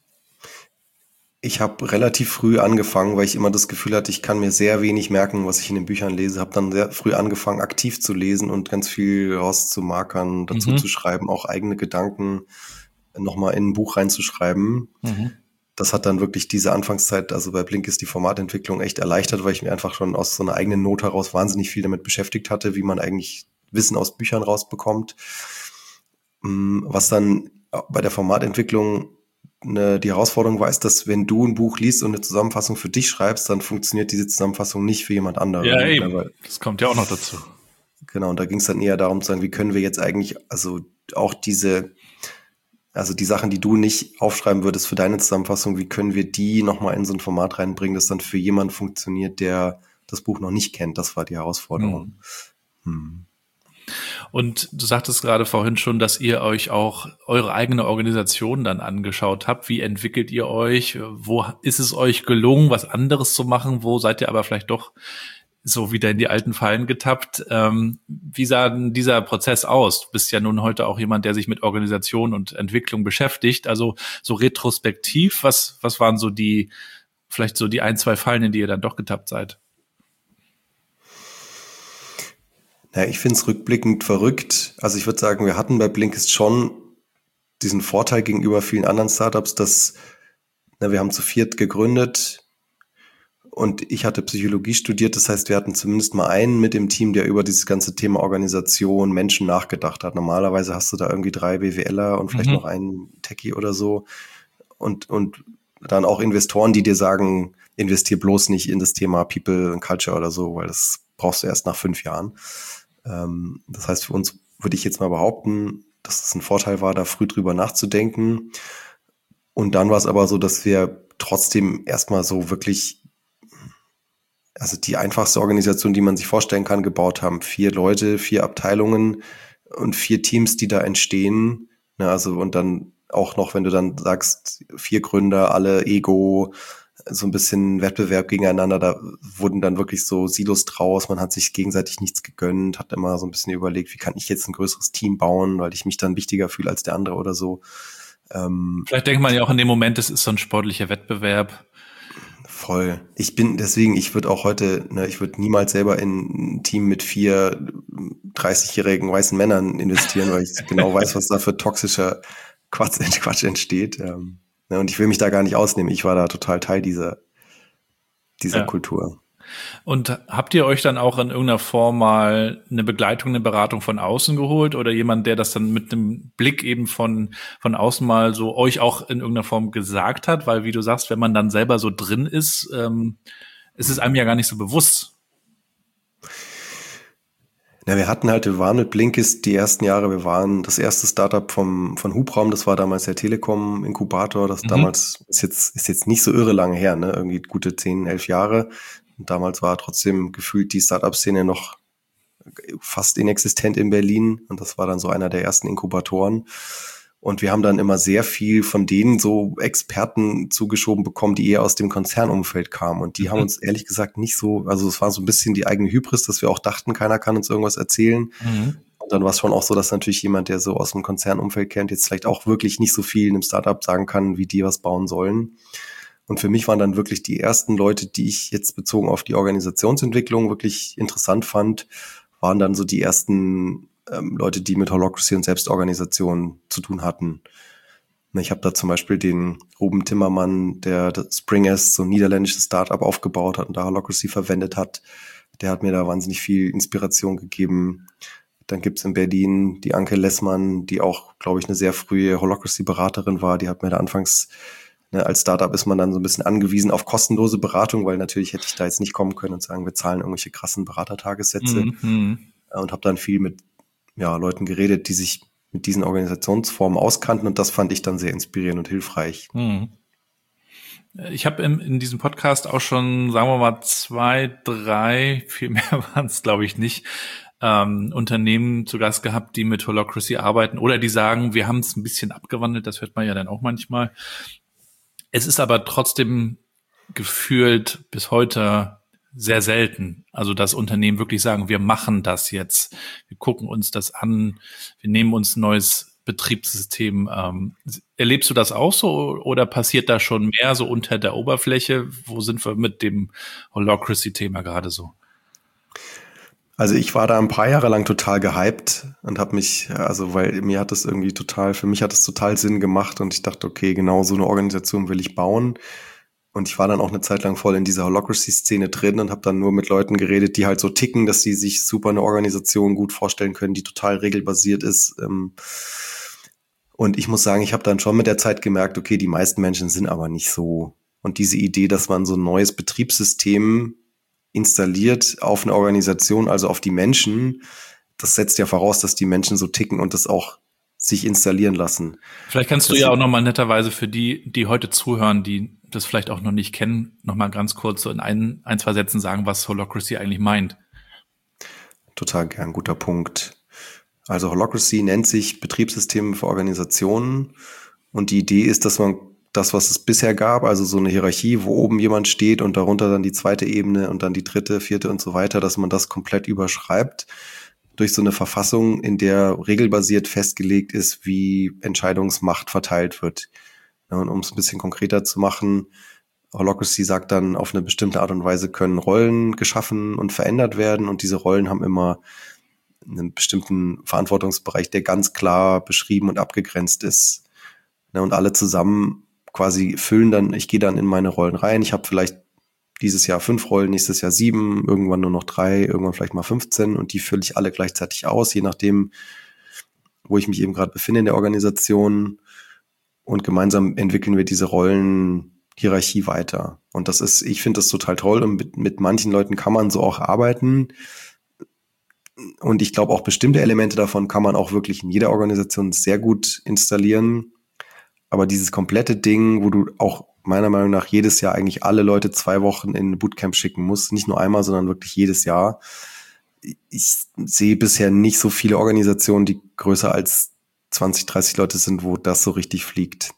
ich habe relativ früh angefangen, weil ich immer das Gefühl hatte, ich kann mir sehr wenig merken, was ich in den Büchern lese. Habe dann sehr früh angefangen, aktiv zu lesen und ganz viel rauszumarkern, dazu mhm. zu schreiben, auch eigene Gedanken nochmal in ein Buch reinzuschreiben. Mhm. das hat dann wirklich diese Anfangszeit, also bei Blinkist die Formatentwicklung echt erleichtert, weil ich mir einfach schon aus so einer eigenen Not heraus wahnsinnig viel damit beschäftigt hatte, wie man eigentlich Wissen aus Büchern rausbekommt. Was dann bei der Formatentwicklung eine, die Herausforderung war, ist, dass wenn du ein Buch liest und eine Zusammenfassung für dich schreibst, dann funktioniert diese Zusammenfassung nicht für jemand anderen. Ja, eben. Ja, das kommt ja auch noch dazu. Genau, und da ging es dann eher darum zu sagen, wie können wir jetzt eigentlich, also auch diese, also die Sachen, die du nicht aufschreiben würdest für deine Zusammenfassung, wie können wir die nochmal in so ein Format reinbringen, das dann für jemanden funktioniert, der das Buch noch nicht kennt. Das war die Herausforderung. Hm. Hm. Und du sagtest gerade vorhin schon, dass ihr euch auch eure eigene Organisation dann angeschaut habt. Wie entwickelt ihr euch? Wo ist es euch gelungen, was anderes zu machen? Wo seid ihr aber vielleicht doch so wieder in die alten Fallen getappt? Ähm, wie sah denn dieser Prozess aus? Du bist ja nun heute auch jemand, der sich mit Organisation und Entwicklung beschäftigt. Also so retrospektiv, was, was waren so die, vielleicht so die ein, zwei Fallen, in die ihr dann doch getappt seid? Ja, ich finde es rückblickend verrückt. Also ich würde sagen, wir hatten bei Blinkist schon diesen Vorteil gegenüber vielen anderen Startups, dass na, wir haben zu viert gegründet und ich hatte Psychologie studiert. Das heißt, wir hatten zumindest mal einen mit dem Team, der über dieses ganze Thema Organisation, Menschen nachgedacht hat. Normalerweise hast du da irgendwie drei BWLer und vielleicht mhm. noch einen Techie oder so und, und dann auch Investoren, die dir sagen, investier bloß nicht in das Thema People and Culture oder so, weil das brauchst du erst nach fünf Jahren. Das heißt, für uns würde ich jetzt mal behaupten, dass es ein Vorteil war, da früh drüber nachzudenken. Und dann war es aber so, dass wir trotzdem erstmal so wirklich, also die einfachste Organisation, die man sich vorstellen kann, gebaut haben. Vier Leute, vier Abteilungen und vier Teams, die da entstehen. Also und dann auch noch, wenn du dann sagst, vier Gründer, alle Ego, so ein bisschen Wettbewerb gegeneinander, da wurden dann wirklich so Silos draus, man hat sich gegenseitig nichts gegönnt, hat immer so ein bisschen überlegt, wie kann ich jetzt ein größeres Team bauen, weil ich mich dann wichtiger fühle als der andere oder so. Ähm, Vielleicht denkt man ja auch in dem Moment, es ist so ein sportlicher Wettbewerb. Voll. Ich bin, deswegen, ich würde auch heute, ne, ich würde niemals selber in ein Team mit vier dreißigjährigen weißen Männern investieren, weil ich genau weiß, was da für toxischer Quatsch, Quatsch entsteht. Ähm, Und ich will mich da gar nicht ausnehmen. Ich war da total Teil dieser, dieser ja. Kultur. Und habt ihr euch dann auch in irgendeiner Form mal eine Begleitung, eine Beratung von außen geholt oder jemand, der das dann mit einem Blick eben von, von außen mal so euch auch in irgendeiner Form gesagt hat? Weil, wie du sagst, wenn man dann selber so drin ist, ähm, ist es einem ja gar nicht so bewusst. Ja, wir hatten halt, wir waren mit Blinkist die ersten Jahre, wir waren das erste Startup vom, von Hubraum, das war damals der Telekom-Inkubator, das mhm. damals ist jetzt, ist jetzt nicht so irre lange her, ne, irgendwie gute zehn, elf Jahre. Und damals war trotzdem gefühlt die Startup-Szene noch fast inexistent in Berlin und das war dann so einer der ersten Inkubatoren. Und wir haben dann immer sehr viel von denen so Experten zugeschoben bekommen, die eher aus dem Konzernumfeld kamen. Und die mhm. haben uns ehrlich gesagt nicht so, also es war so ein bisschen die eigene Hybris, dass wir auch dachten, keiner kann uns irgendwas erzählen. Mhm. Und dann war es schon auch so, dass natürlich jemand, der so aus dem Konzernumfeld kennt, jetzt vielleicht auch wirklich nicht so viel in einem Startup sagen kann, wie die was bauen sollen. Und für mich waren dann wirklich die ersten Leute, die ich jetzt bezogen auf die Organisationsentwicklung wirklich interessant fand, waren dann so die ersten Leute, die mit Holacracy und Selbstorganisation zu tun hatten. Ich habe da zum Beispiel den Ruben Timmermann, der Springest, so ein niederländisches Startup aufgebaut hat und da Holacracy verwendet hat. Der hat mir da wahnsinnig viel Inspiration gegeben. Dann gibt's in Berlin die Anke Lessmann, die auch, glaube ich, eine sehr frühe Holacracy-Beraterin war. Die hat mir da anfangs, ne, als Startup ist man dann so ein bisschen angewiesen auf kostenlose Beratung, weil natürlich hätte ich da jetzt nicht kommen können und sagen, wir zahlen irgendwelche krassen Beratertagessätze. Mhm. Und habe dann viel mit ja, Leuten geredet, die sich mit diesen Organisationsformen auskannten und das fand ich dann sehr inspirierend und hilfreich. Hm. Ich habe in, in diesem Podcast auch schon, sagen wir mal, zwei, drei, viel mehr waren es, glaube ich, nicht, ähm, Unternehmen zu Gast gehabt, die mit Holacracy arbeiten oder die sagen, wir haben es ein bisschen abgewandelt, das hört man ja dann auch manchmal. Es ist aber trotzdem gefühlt bis heute sehr selten. Also, dass Unternehmen wirklich sagen, wir machen das jetzt. Wir gucken uns das an. Wir nehmen uns ein neues Betriebssystem. Ähm, erlebst du das auch so oder passiert da schon mehr so unter der Oberfläche? Wo sind wir mit dem Holacracy-Thema gerade so? Also ich war da ein paar Jahre lang total gehypt und habe mich, also weil mir hat das irgendwie total, für mich hat das total Sinn gemacht und ich dachte, okay, genau so eine Organisation will ich bauen. Und ich war dann auch eine Zeit lang voll in dieser Holacracy-Szene drin und habe dann nur mit Leuten geredet, die halt so ticken, dass sie sich super eine Organisation gut vorstellen können, die total regelbasiert ist. Und ich muss sagen, ich habe dann schon mit der Zeit gemerkt, okay, die meisten Menschen sind aber nicht so. Und diese Idee, dass man so ein neues Betriebssystem installiert auf eine Organisation, also auf die Menschen, das setzt ja voraus, dass die Menschen so ticken und das auch sich installieren lassen. Vielleicht kannst du das ja auch nochmal netterweise für die, die heute zuhören, die das vielleicht auch noch nicht kennen, nochmal ganz kurz so in ein, ein, zwei Sätzen sagen, was Holacracy eigentlich meint. Total gern, guter Punkt. Also Holacracy nennt sich Betriebssystem für Organisationen und die Idee ist, dass man das, was es bisher gab, also so eine Hierarchie, wo oben jemand steht und darunter dann die zweite Ebene und dann die dritte, vierte und so weiter, dass man das komplett überschreibt durch so eine Verfassung, in der regelbasiert festgelegt ist, wie Entscheidungsmacht verteilt wird. Ja, und um es ein bisschen konkreter zu machen, Holacracy sagt dann, auf eine bestimmte Art und Weise können Rollen geschaffen und verändert werden und diese Rollen haben immer einen bestimmten Verantwortungsbereich, der ganz klar beschrieben und abgegrenzt ist. Ja, und alle zusammen quasi füllen dann, ich gehe dann in meine Rollen rein, ich habe vielleicht dieses Jahr fünf Rollen, nächstes Jahr sieben, irgendwann nur noch drei, irgendwann vielleicht mal fünfzehn und die fülle ich alle gleichzeitig aus, je nachdem, wo ich mich eben gerade befinde in der Organisation und gemeinsam entwickeln wir diese Rollenhierarchie weiter. Und das ist, ich finde das total toll und mit, mit manchen Leuten kann man so auch arbeiten und ich glaube auch bestimmte Elemente davon kann man auch wirklich in jeder Organisation sehr gut installieren. Aber dieses komplette Ding, wo du auch meiner Meinung nach jedes Jahr eigentlich alle Leute zwei Wochen in ein Bootcamp schicken musst, nicht nur einmal, sondern wirklich jedes Jahr. Ich sehe bisher nicht so viele Organisationen, die größer als zwanzig, dreißig Leute sind, wo das so richtig fliegt.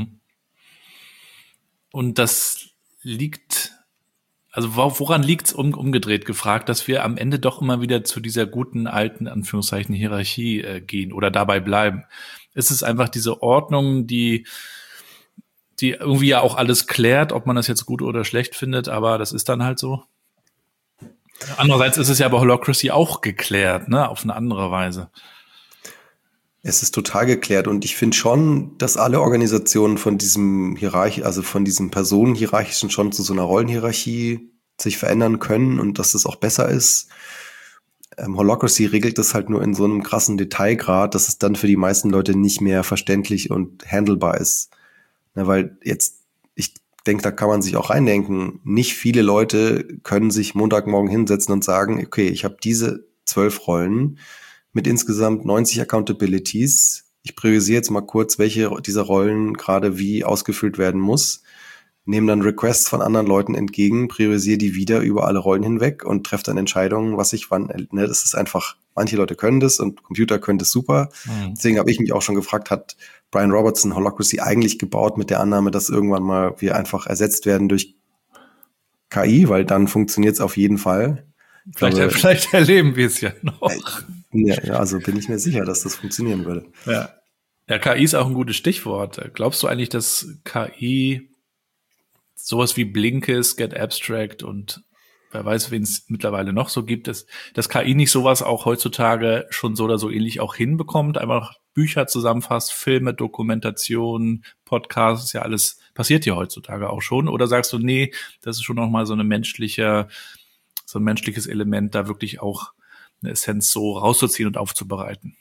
Und das liegt, also woran liegt es um, umgedreht gefragt, dass wir am Ende doch immer wieder zu dieser guten alten, Anführungszeichen, Hierarchie äh, gehen oder dabei bleiben? Ist es einfach diese Ordnung, die die irgendwie ja auch alles klärt, ob man das jetzt gut oder schlecht findet, aber das ist dann halt so. Andererseits ist es ja bei Holacracy auch geklärt, ne, auf eine andere Weise. Es ist total geklärt und ich finde schon, dass alle Organisationen von diesem Hierarchie, also von diesem Personenhierarchischen schon zu so einer Rollenhierarchie sich verändern können und dass das auch besser ist. Ähm, Holacracy regelt das halt nur in so einem krassen Detailgrad, dass es dann für die meisten Leute nicht mehr verständlich und handelbar ist. Na, weil jetzt, ich denke, da kann man sich auch reindenken, nicht viele Leute können sich Montagmorgen hinsetzen und sagen, okay, ich habe diese zwölf Rollen mit insgesamt neunzig Accountabilities. Ich priorisiere jetzt mal kurz, welche dieser Rollen gerade wie ausgefüllt werden muss, nehme dann Requests von anderen Leuten entgegen, priorisiere die wieder über alle Rollen hinweg und treffe dann Entscheidungen, was ich wann, ne, das ist einfach, manche Leute können das und Computer können das super. Mhm. Deswegen habe ich mich auch schon gefragt, hat Brian Robertson Holacracy eigentlich gebaut mit der Annahme, dass irgendwann mal wir einfach ersetzt werden durch K I, weil dann funktioniert es auf jeden Fall. Vielleicht, glaube, vielleicht erleben wir es ja noch. Ja, ja, also bin ich mir sicher, dass das funktionieren würde. Ja. Ja, K I ist auch ein gutes Stichwort. Glaubst du eigentlich, dass K I sowas wie Blinkist, Get Abstract und wer weiß, wen es mittlerweile noch so gibt, dass, dass K I nicht sowas auch heutzutage schon so oder so ähnlich auch hinbekommt, einfach Bücher zusammenfasst, Filme, Dokumentationen, Podcasts, ja alles passiert ja heutzutage auch schon. Oder sagst du, nee, das ist schon noch mal so eine menschliche, so ein menschliches Element, da wirklich auch eine Essenz so rauszuziehen und aufzubereiten?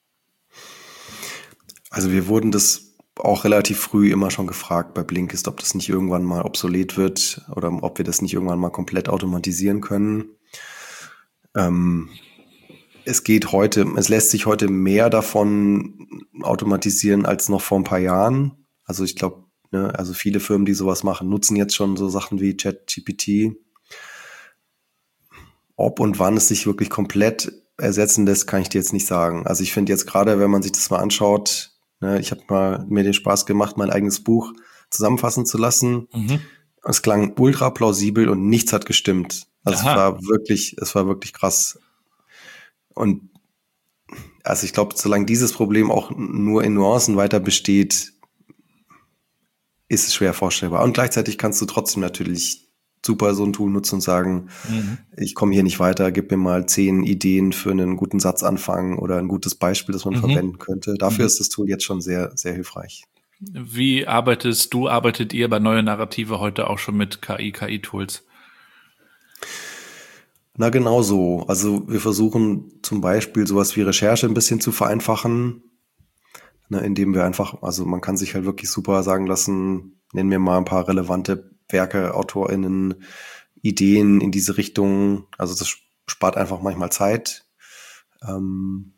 Also wir wurden das auch relativ früh immer schon gefragt bei Blinkist, ob das nicht irgendwann mal obsolet wird oder ob wir das nicht irgendwann mal komplett automatisieren können. Ähm, es geht heute, es lässt sich heute mehr davon automatisieren als noch vor ein paar Jahren. Also ich glaube, ne, also viele Firmen, die sowas machen, nutzen jetzt schon so Sachen wie ChatGPT. Ob und wann es sich wirklich komplett ersetzen lässt, kann ich dir jetzt nicht sagen. Also ich finde jetzt gerade, wenn man sich das mal anschaut, ne, ich habe mal mir den Spaß gemacht, mein eigenes Buch zusammenfassen zu lassen. Mhm. Es klang ultra plausibel und nichts hat gestimmt. Also Aha. es war wirklich, es war wirklich krass. Und also ich glaube, solange dieses Problem auch nur in Nuancen weiter besteht, ist es schwer vorstellbar. Und gleichzeitig kannst du trotzdem natürlich super so ein Tool nutzen und sagen, mhm. ich komme hier nicht weiter, gib mir mal zehn Ideen für einen guten Satzanfang oder ein gutes Beispiel, das man mhm. verwenden könnte. Dafür mhm. ist das Tool jetzt schon sehr, sehr hilfreich. Wie arbeitest du, arbeitet ihr bei Neue Narrative heute auch schon mit K I, K I-Tools? Na, genau so. Also wir versuchen zum Beispiel sowas wie Recherche ein bisschen zu vereinfachen, ne, indem wir einfach, also man kann sich halt wirklich super sagen lassen, nennen wir mal ein paar relevante Werke, AutorInnen, Ideen in diese Richtung. Also das spart einfach manchmal Zeit. Ähm,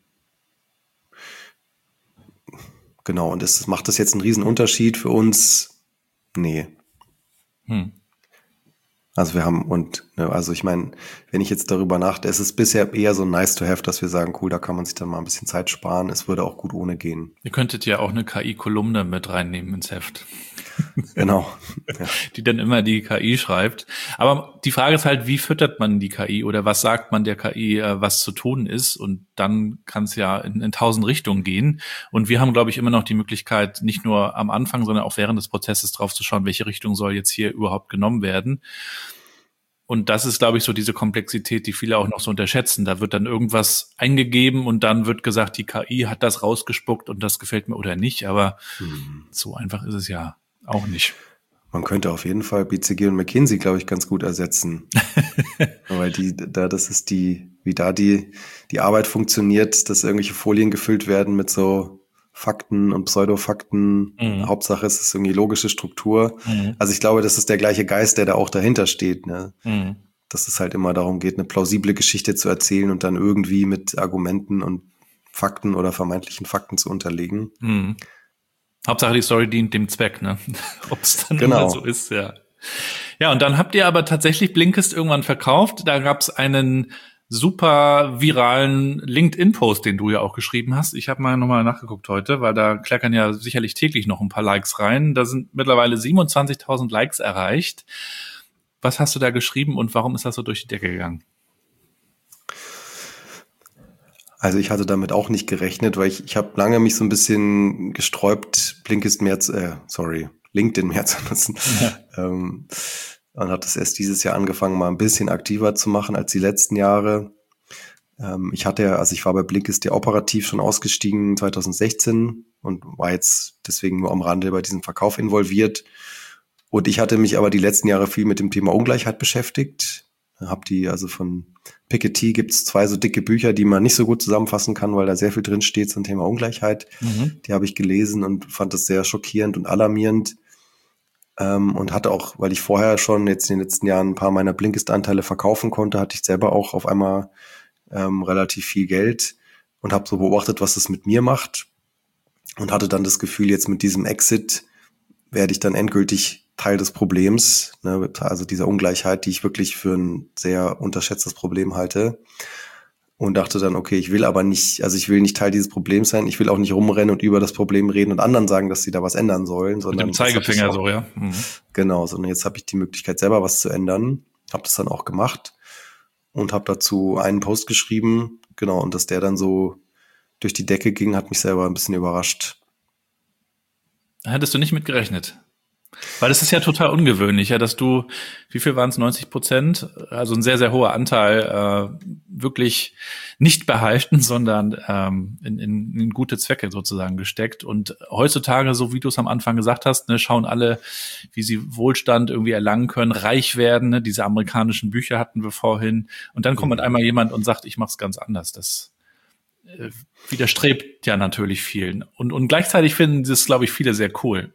genau, und es macht das jetzt einen riesen Unterschied für uns? Nee. Hm. Also wir haben, und ne, also ich meine, wenn ich jetzt darüber nachdenke, es ist bisher eher so nice to have, dass wir sagen, cool, da kann man sich dann mal ein bisschen Zeit sparen. Es würde auch gut ohne gehen. Ihr könntet ja auch eine K I-Kolumne mit reinnehmen ins Heft. Genau. Ja. Die dann immer die K I schreibt. Aber die Frage ist halt, wie füttert man die K I oder was sagt man der K I, was zu tun ist? Und dann kann es ja in, in tausend Richtungen gehen. Und wir haben, glaube ich, immer noch die Möglichkeit, nicht nur am Anfang, sondern auch während des Prozesses drauf zu schauen, welche Richtung soll jetzt hier überhaupt genommen werden. Und das ist, glaube ich, so diese Komplexität, die viele auch noch so unterschätzen. Da wird dann irgendwas eingegeben und dann wird gesagt, die K I hat das rausgespuckt und das gefällt mir oder nicht. Aber hm. so einfach ist es ja auch nicht. Man könnte auf jeden Fall B C G und McKinsey, glaube ich, ganz gut ersetzen. Weil die, da, das ist die, wie da die, die Arbeit funktioniert, dass irgendwelche Folien gefüllt werden mit so Fakten und Pseudofakten. Mhm. Hauptsache es ist irgendwie logische Struktur. Mhm. Also ich glaube, das ist der gleiche Geist, der da auch dahinter steht, ne? Mhm. Dass es halt immer darum geht, eine plausible Geschichte zu erzählen und dann irgendwie mit Argumenten und Fakten oder vermeintlichen Fakten zu unterlegen. Mhm. Hauptsache die Story dient dem Zweck, ne? Ob es dann genau immer so ist, ja. Ja, und dann habt ihr aber tatsächlich Blinkist irgendwann verkauft. Da gab es einen super viralen LinkedIn-Post, den du ja auch geschrieben hast. Ich habe mal nochmal nachgeguckt heute, weil da kleckern ja sicherlich täglich noch ein paar Likes rein. Da sind mittlerweile siebenundzwanzigtausend Likes erreicht. Was hast du da geschrieben und warum ist das so durch die Decke gegangen? Also ich hatte damit auch nicht gerechnet, weil ich, ich habe lange mich so ein bisschen gesträubt, Blinkist mehr zu, äh, sorry, LinkedIn mehr zu nutzen. Ja. Ähm, und habe das erst dieses Jahr angefangen, mal ein bisschen aktiver zu machen als die letzten Jahre. Ähm, ich hatte ja, also ich war bei Blinkist ja operativ schon ausgestiegen zwanzig sechzehn und war jetzt deswegen nur am Rande bei diesem Verkauf involviert. Und ich hatte mich aber die letzten Jahre viel mit dem Thema Ungleichheit beschäftigt. Hab die, also von Piketty gibt's zwei so dicke Bücher, die man nicht so gut zusammenfassen kann, weil da sehr viel drin steht zum Thema Ungleichheit. Mhm. Die habe ich gelesen und fand das sehr schockierend und alarmierend. Ähm, und hatte auch, weil ich vorher schon jetzt in den letzten Jahren ein paar meiner Blinkist-Anteile verkaufen konnte, hatte ich selber auch auf einmal ähm, relativ viel Geld und habe so beobachtet, was das mit mir macht. Und hatte dann das Gefühl, jetzt mit diesem Exit werde ich dann endgültig Teil des Problems, ne, also dieser Ungleichheit, die ich wirklich für ein sehr unterschätztes Problem halte. Und dachte dann, okay, ich will aber nicht, also ich will nicht Teil dieses Problems sein, ich will auch nicht rumrennen und über das Problem reden und anderen sagen, dass sie da was ändern sollen. Sondern mit dem Zeigefinger so, ja. Mhm. Genau, sondern jetzt habe ich die Möglichkeit, selber was zu ändern. Habe das dann auch gemacht und habe dazu einen Post geschrieben. Genau, und dass der dann so durch die Decke ging, hat mich selber ein bisschen überrascht. Hättest du nicht mit gerechnet? Weil das ist ja total ungewöhnlich, ja, dass du, wie viel waren es, neunzig Prozent, also ein sehr, sehr hoher Anteil, äh, wirklich nicht behalten, sondern ähm, in, in, in gute Zwecke sozusagen gesteckt. Und heutzutage, so wie du es am Anfang gesagt hast, ne, schauen alle, wie sie Wohlstand irgendwie erlangen können, reich werden. Ne? Diese amerikanischen Bücher hatten wir vorhin. Und dann kommt mhm. einmal jemand und sagt, ich mache es ganz anders. Das äh, widerstrebt ja natürlich vielen. Und, und gleichzeitig finden das, glaube ich, viele sehr cool.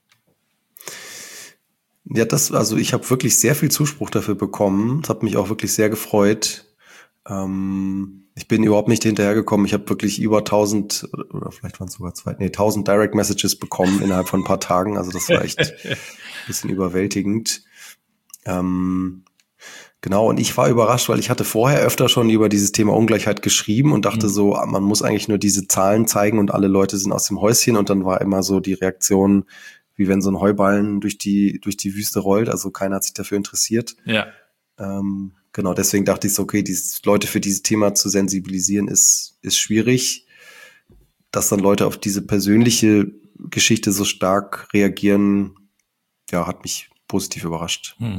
Ja, das, also ich habe wirklich sehr viel Zuspruch dafür bekommen. Das hat mich auch wirklich sehr gefreut. Ähm, ich bin überhaupt nicht hinterhergekommen. Ich habe wirklich über tausend oder vielleicht waren es sogar zwei, nee, tausend Direct Messages bekommen innerhalb von ein paar Tagen. Also das war echt ein bisschen überwältigend. Ähm, genau, und ich war überrascht, weil ich hatte vorher öfter schon über dieses Thema Ungleichheit geschrieben und dachte mhm. so, man muss eigentlich nur diese Zahlen zeigen und alle Leute sind aus dem Häuschen. Und dann war immer so die Reaktion, wie wenn so ein Heuballen durch die durch die Wüste rollt, also keiner hat sich dafür interessiert. Ja. Ähm, genau, deswegen dachte ich so, okay, die Leute für dieses Thema zu sensibilisieren ist ist schwierig. Dass dann Leute auf diese persönliche Geschichte so stark reagieren, ja, hat mich positiv überrascht. Hm.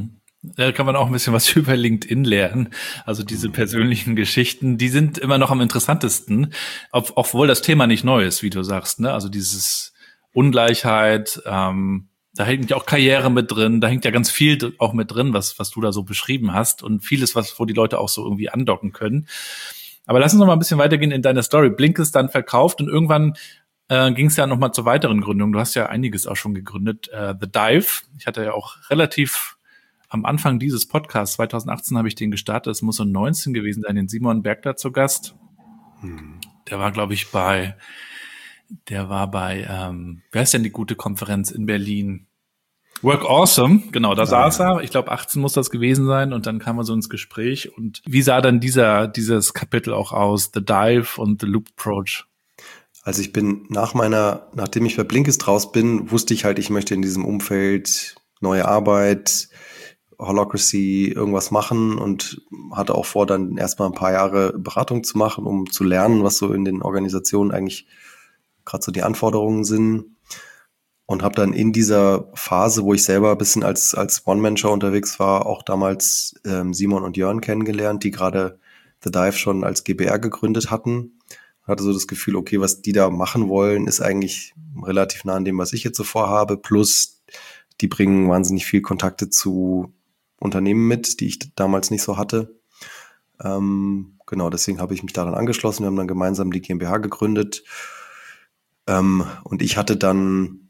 Da kann man auch ein bisschen was über LinkedIn lernen. Also diese persönlichen Geschichten, die sind immer noch am interessantesten, ob, obwohl das Thema nicht neu ist, wie du sagst, ne? Also dieses Ungleichheit, ähm, da hängt ja auch Karriere mit drin, da hängt ja ganz viel auch mit drin, was was du da so beschrieben hast und vieles, was wo die Leute auch so irgendwie andocken können. Aber lass uns noch mal ein bisschen weitergehen in deiner Story. Blink ist dann verkauft und irgendwann äh, ging es ja noch mal zur weiteren Gründung. Du hast ja einiges auch schon gegründet. Äh, The Dive. Ich hatte ja auch relativ am Anfang dieses Podcasts, zwanzig achtzehn habe ich den gestartet, es muss so neunzehn gewesen sein, den Simon Berg da zu Gast. Hm. Der war, glaube ich, bei, der war bei, ähm, wer ist denn die gute Konferenz in Berlin? Work Awesome, genau, da ja. saß er. Ich glaube, achtzehn muss das gewesen sein und dann kam er so ins Gespräch. Und wie sah dann dieser dieses Kapitel auch aus, The Dive und The Loop Approach? Also ich bin nach meiner, nachdem ich bei Blinkist raus bin, wusste ich halt, ich möchte in diesem Umfeld neue Arbeit, Holacracy irgendwas machen und hatte auch vor, dann erstmal ein paar Jahre Beratung zu machen, um zu lernen, was so in den Organisationen eigentlich gerade so die Anforderungen sind. Und habe dann in dieser Phase, wo ich selber ein bisschen als als One-Man-Show unterwegs war, auch damals ähm, Simon und Jörn kennengelernt, die gerade The Dive schon als G b R gegründet hatten. Hatte so das Gefühl, okay, was die da machen wollen, ist eigentlich relativ nah an dem, was ich jetzt so vorhabe. Plus, die bringen wahnsinnig viel Kontakte zu Unternehmen mit, die ich damals nicht so hatte. Ähm, genau, deswegen habe ich mich da dann angeschlossen. Wir haben dann gemeinsam die GmbH gegründet. Ähm, und ich hatte dann,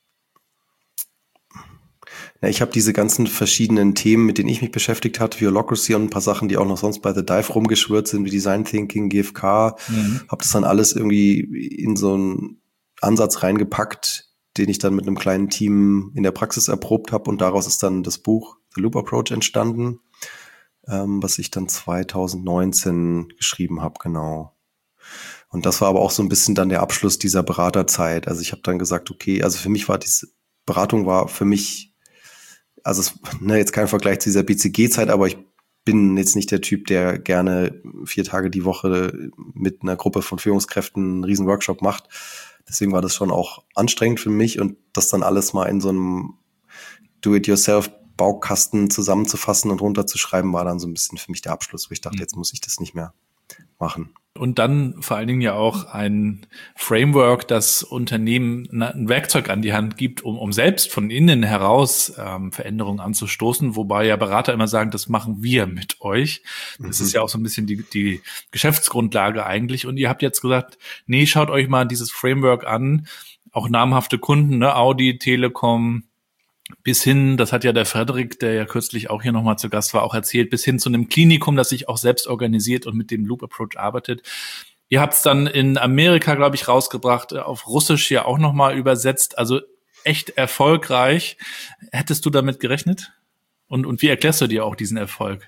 na, ich habe diese ganzen verschiedenen Themen, mit denen ich mich beschäftigt hatte, wie Holacracy und ein paar Sachen, die auch noch sonst bei The Dive rumgeschwirrt sind, wie Design Thinking, G F K. Mhm. Habe das dann alles irgendwie in so einen Ansatz reingepackt, den ich dann mit einem kleinen Team in der Praxis erprobt habe. Und daraus ist dann das Buch The Loop Approach entstanden, ähm, was ich dann zwanzig neunzehn geschrieben habe, genau. Und das war aber auch so ein bisschen dann der Abschluss dieser Beraterzeit. Also ich habe dann gesagt, okay, also für mich war diese Beratung war für mich, also es, ne, jetzt kein Vergleich zu dieser B C G-Zeit, aber ich bin jetzt nicht der Typ, der gerne vier Tage die Woche mit einer Gruppe von Führungskräften einen riesen Workshop macht. Deswegen war das schon auch anstrengend für mich und das dann alles mal in so einem Do-it-yourself-Baukasten zusammenzufassen und runterzuschreiben, war dann so ein bisschen für mich der Abschluss, wo ich dachte, jetzt muss ich das nicht mehr machen. Und dann vor allen Dingen ja auch ein Framework, das Unternehmen ein Werkzeug an die Hand gibt, um, um selbst von innen heraus ähm, Veränderungen anzustoßen, wobei ja Berater immer sagen, das machen wir mit euch. Das mhm. ist ja auch so ein bisschen die, die Geschäftsgrundlage eigentlich. Und ihr habt jetzt gesagt, nee, schaut euch mal dieses Framework an. Auch namhafte Kunden, ne, Audi, Telekom, bis hin, das hat ja der Frederik, der ja kürzlich auch hier nochmal zu Gast war, auch erzählt, bis hin zu einem Klinikum, das sich auch selbst organisiert und mit dem Loop Approach arbeitet. Ihr habt es dann in Amerika, glaube ich, rausgebracht, auf Russisch ja auch nochmal übersetzt, also echt erfolgreich. Hättest du damit gerechnet? Und, und wie erklärst du dir auch diesen Erfolg?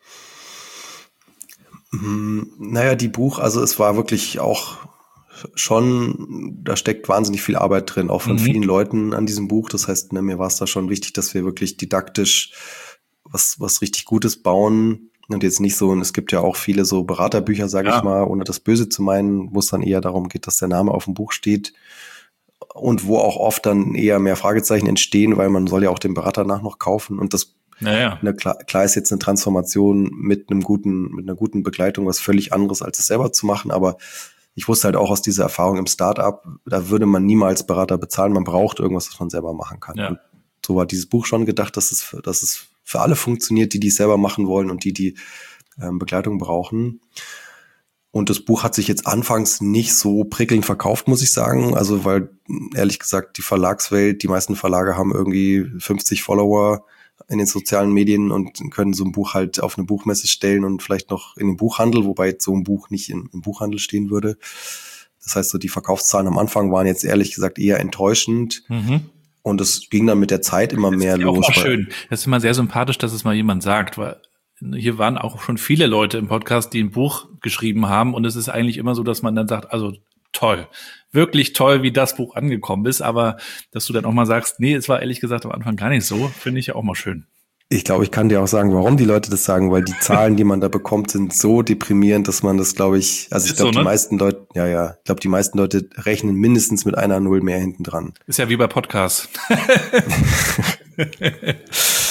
Naja, die Buch, also es war wirklich auch schon, da steckt wahnsinnig viel Arbeit drin, auch von mhm. vielen Leuten an diesem Buch. Das heißt, ne, mir war es da schon wichtig, dass wir wirklich didaktisch was was richtig Gutes bauen und jetzt nicht so, und es gibt ja auch viele so Beraterbücher, sage ja. ich mal, ohne das Böse zu meinen, wo es dann eher darum geht, dass der Name auf dem Buch steht und wo auch oft dann eher mehr Fragezeichen entstehen, weil man soll ja auch den Berater nach noch kaufen und das Naja. Ne, klar, klar ist jetzt eine Transformation mit einem guten, mit einer guten Begleitung was völlig anderes, als es selber zu machen, aber ich wusste halt auch aus dieser Erfahrung im Startup, da würde man niemals Berater bezahlen, man braucht irgendwas, was man selber machen kann. Ja. Und so war dieses Buch schon gedacht, dass es, für, dass es für alle funktioniert, die die es selber machen wollen und die die ähm, Begleitung brauchen. Und das Buch hat sich jetzt anfangs nicht so prickelnd verkauft, muss ich sagen. Also weil, ehrlich gesagt, die Verlagswelt, die meisten Verlage haben irgendwie fünfzig Follower in den sozialen Medien und können so ein Buch halt auf eine Buchmesse stellen und vielleicht noch in den Buchhandel, wobei jetzt so ein Buch nicht im, im Buchhandel stehen würde. Das heißt, so die Verkaufszahlen am Anfang waren jetzt ehrlich gesagt eher enttäuschend. Mhm. Und es ging dann mit der Zeit immer mehr los. Das ist auch schön. Das ist immer sehr sympathisch, dass es mal jemand sagt, weil hier waren auch schon viele Leute im Podcast, die ein Buch geschrieben haben und es ist eigentlich immer so, dass man dann sagt, also toll, wirklich toll, wie das Buch angekommen ist, aber dass du dann auch mal sagst, nee, es war ehrlich gesagt am Anfang gar nicht so, finde ich ja auch mal schön. Ich glaube, ich kann dir auch sagen, warum die Leute das sagen, weil die Zahlen, die man da bekommt, sind so deprimierend, dass man das, glaube ich, also ich glaube, so, ne? die meisten Leute, ja, ja, ich glaube, die meisten Leute rechnen mindestens mit einer Null mehr hinten dran. Ist ja wie bei Podcasts.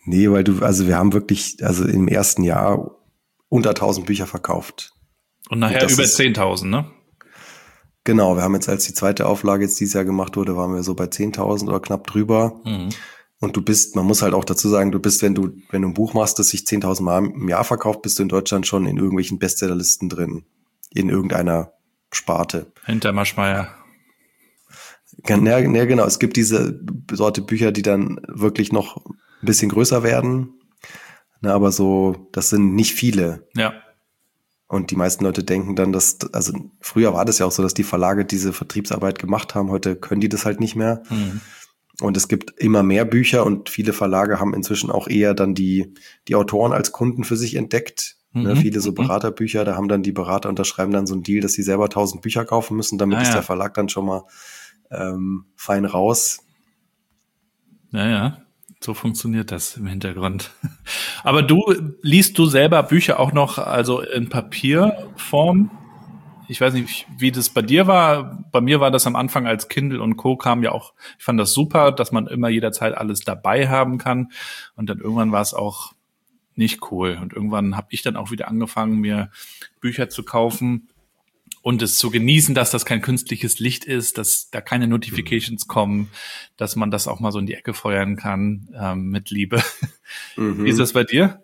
Nee, weil du, also wir haben wirklich, also im ersten Jahr unter tausend Bücher verkauft. Und nachher Und über ist, zehntausend, ne? Genau, wir haben jetzt, als die zweite Auflage jetzt dieses Jahr gemacht wurde, waren wir so bei zehntausend oder knapp drüber. Mhm. Und du bist, man muss halt auch dazu sagen, du bist, wenn du, wenn du ein Buch machst, das sich zehntausend Mal im Jahr verkauft, bist du in Deutschland schon in irgendwelchen Bestsellerlisten drin. In irgendeiner Sparte. Hinter Maschmeyer. Ja, ja, genau. Es gibt diese Sorte Bücher, die dann wirklich noch ein bisschen größer werden. Na, aber so, das sind nicht viele. Ja. Und die meisten Leute denken dann, dass, also früher war das ja auch so, dass die Verlage diese Vertriebsarbeit gemacht haben. Heute können die das halt nicht mehr. Mhm. Und es gibt immer mehr Bücher und viele Verlage haben inzwischen auch eher dann die, die Autoren als Kunden für sich entdeckt. Mhm. Ne, viele so Beraterbücher, da haben dann die Berater unterschreiben dann so einen Deal, dass sie selber tausend Bücher kaufen müssen. Damit ah, ist ja. der Verlag dann schon mal ähm, fein raus. Ja, ja. So funktioniert das im Hintergrund. Aber du, liest du selber Bücher auch noch, also in Papierform? Ich weiß nicht, wie das bei dir war. Bei mir war das am Anfang, als Kindle und Co. kam ja auch, ich fand das super, dass man immer jederzeit alles dabei haben kann. Und dann irgendwann war es auch nicht cool. Und irgendwann habe ich dann auch wieder angefangen, mir Bücher zu kaufen und es zu genießen, dass das kein künstliches Licht ist, dass da keine Notifications mhm. kommen, dass man das auch mal so in die Ecke feuern kann, ähm, mit Liebe. Mhm. Wie ist das bei dir?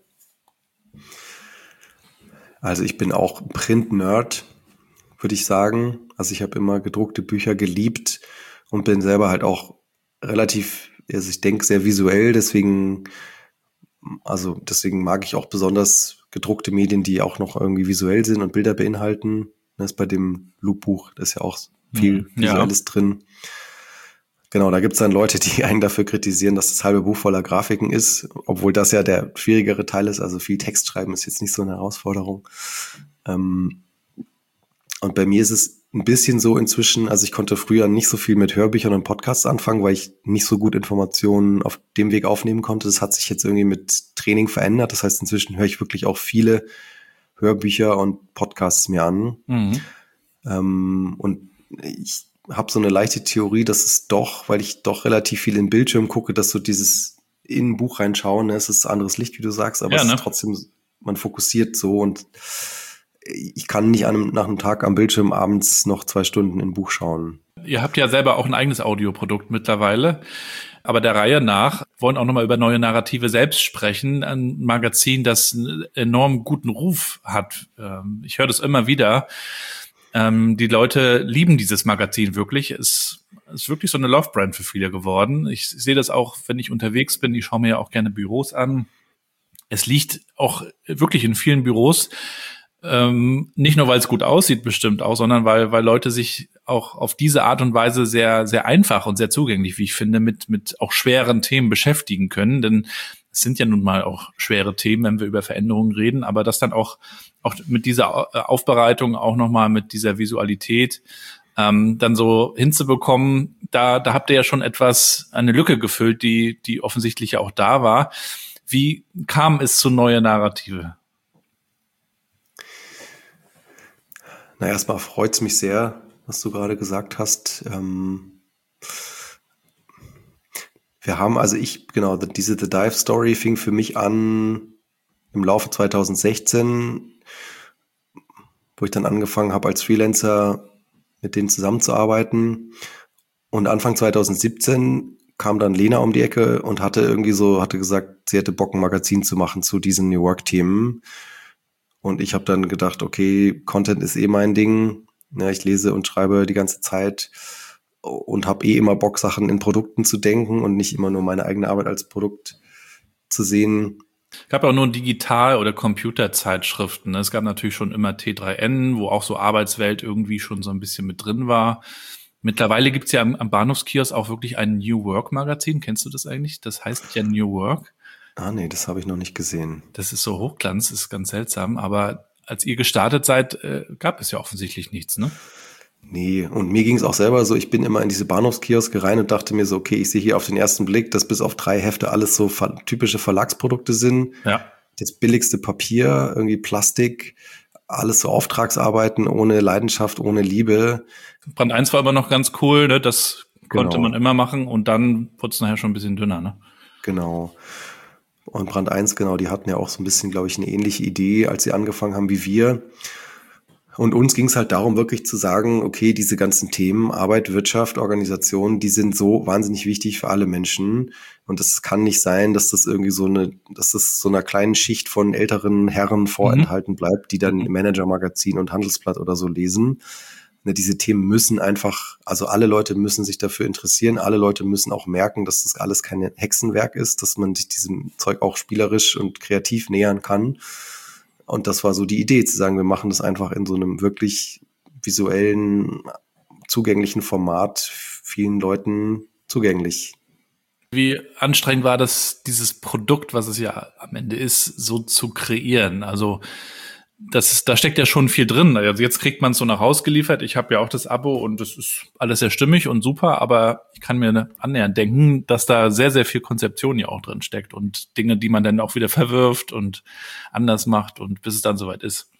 Also ich bin auch Print-Nerd, würde ich sagen. Also ich habe immer gedruckte Bücher geliebt und bin selber halt auch relativ, also ich denke sehr visuell, deswegen, also deswegen mag ich auch besonders gedruckte Medien, die auch noch irgendwie visuell sind und Bilder beinhalten. Das ist bei dem Loop-Buch, da ist ja auch viel Visuelles ja. drin. Genau, da gibt es dann Leute, die einen dafür kritisieren, dass das halbe Buch voller Grafiken ist, obwohl das ja der schwierigere Teil ist. Also viel Text schreiben ist jetzt nicht so eine Herausforderung. Ähm, und bei mir ist es ein bisschen so inzwischen, also ich konnte früher nicht so viel mit Hörbüchern und Podcasts anfangen, weil ich nicht so gut Informationen auf dem Weg aufnehmen konnte. Das hat sich jetzt irgendwie mit Training verändert. Das heißt, inzwischen höre ich wirklich auch viele Hörbücher und Podcasts mir an. Mhm. Ähm, und ich habe so eine leichte Theorie, dass es doch, weil ich doch relativ viel in Bildschirm gucke, dass so dieses in ein Buch reinschauen, ne, es ist anderes Licht, wie du sagst, aber ja, es ne? ist trotzdem, man fokussiert so und ich kann nicht an einem, nach einem Tag am Bildschirm abends noch zwei Stunden in ein Buch schauen. Ihr habt ja selber auch ein eigenes Audioprodukt mittlerweile. Aber der Reihe nach wollen auch nochmal über neue Narrative selbst sprechen. Ein Magazin, das einen enorm guten Ruf hat. Ich höre das immer wieder. Die Leute lieben dieses Magazin wirklich. Es ist wirklich so eine Love-Brand für viele geworden. Ich sehe das auch, wenn ich unterwegs bin. Ich schaue mir ja auch gerne Büros an. Es liegt auch wirklich in vielen Büros. Ähm, nicht nur, weil es gut aussieht bestimmt auch, sondern weil weil Leute sich auch auf diese Art und Weise sehr sehr einfach und sehr zugänglich, wie ich finde, mit mit auch schweren Themen beschäftigen können. Denn es sind ja nun mal auch schwere Themen, wenn wir über Veränderungen reden, aber das dann auch auch mit dieser Aufbereitung, auch nochmal mit dieser Visualität ähm, dann so hinzubekommen, da da habt ihr ja schon etwas, eine Lücke gefüllt, die die offensichtlich ja auch da war. Wie kam es zu neue Narrative? Na, erstmal freut es mich sehr, was du gerade gesagt hast. Ähm, wir haben, also ich, genau, diese The Dive Story fing für mich an im Laufe zwanzig sechzehn, wo ich dann angefangen habe, als Freelancer mit denen zusammenzuarbeiten. Und Anfang zwanzig siebzehn kam dann Lena um die Ecke und hatte irgendwie so, hatte gesagt, sie hätte Bock, ein Magazin zu machen zu diesen New Work-Themen. Und ich habe dann gedacht, okay, Content ist eh mein Ding. Ja, ich lese und schreibe die ganze Zeit und habe eh immer Bock, Sachen in Produkten zu denken und nicht immer nur meine eigene Arbeit als Produkt zu sehen. Es gab auch nur Digital- oder Computerzeitschriften. Es gab natürlich schon immer T drei N, wo auch so Arbeitswelt irgendwie schon so ein bisschen mit drin war. Mittlerweile gibt's ja am, am Bahnhofskiosk auch wirklich ein New Work-Magazin. Kennst du das eigentlich? Das heißt ja New Work. Ah, nee, das habe ich noch nicht gesehen. Das ist so Hochglanz, ist ganz seltsam. Aber als ihr gestartet seid, äh, gab es ja offensichtlich nichts, ne? Nee, und mir ging es auch selber so, ich bin immer in diese Bahnhofskioske rein und dachte mir so, okay, ich sehe hier auf den ersten Blick, dass bis auf drei Hefte alles so ver- typische Verlagsprodukte sind. Ja. Das billigste Papier, irgendwie Plastik, alles so Auftragsarbeiten ohne Leidenschaft, ohne Liebe. Brand eins war aber noch ganz cool, ne? Das konnte genau. man immer machen und dann wurde es nachher schon ein bisschen dünner, ne? Genau. Und Brand eins, genau, die hatten ja auch so ein bisschen, glaube ich, eine ähnliche Idee, als sie angefangen haben wie wir. Und uns ging es halt darum, wirklich zu sagen, okay, diese ganzen Themen, Arbeit, Wirtschaft, Organisation, die sind so wahnsinnig wichtig für alle Menschen. Und es kann nicht sein, dass das irgendwie so eine, dass das so einer kleinen Schicht von älteren Herren vorenthalten bleibt, die dann Manager-Magazin und Handelsblatt oder so lesen. Ne, diese Themen müssen einfach, also alle Leute müssen sich dafür interessieren, alle Leute müssen auch merken, dass das alles kein Hexenwerk ist, dass man sich diesem Zeug auch spielerisch und kreativ nähern kann. Und das war so die Idee, zu sagen, wir machen das einfach in so einem wirklich visuellen, zugänglichen Format vielen Leuten zugänglich. Wie anstrengend war das, dieses Produkt, was es ja am Ende ist, so zu kreieren? Also das ist, da steckt ja schon viel drin. Also jetzt kriegt man es so nach Hause geliefert. Ich habe ja auch das Abo und das ist alles sehr stimmig und super, aber ich kann mir annähernd denken, dass da sehr, sehr viel Konzeption ja auch drin steckt und Dinge, die man dann auch wieder verwirft und anders macht und bis es dann soweit ist.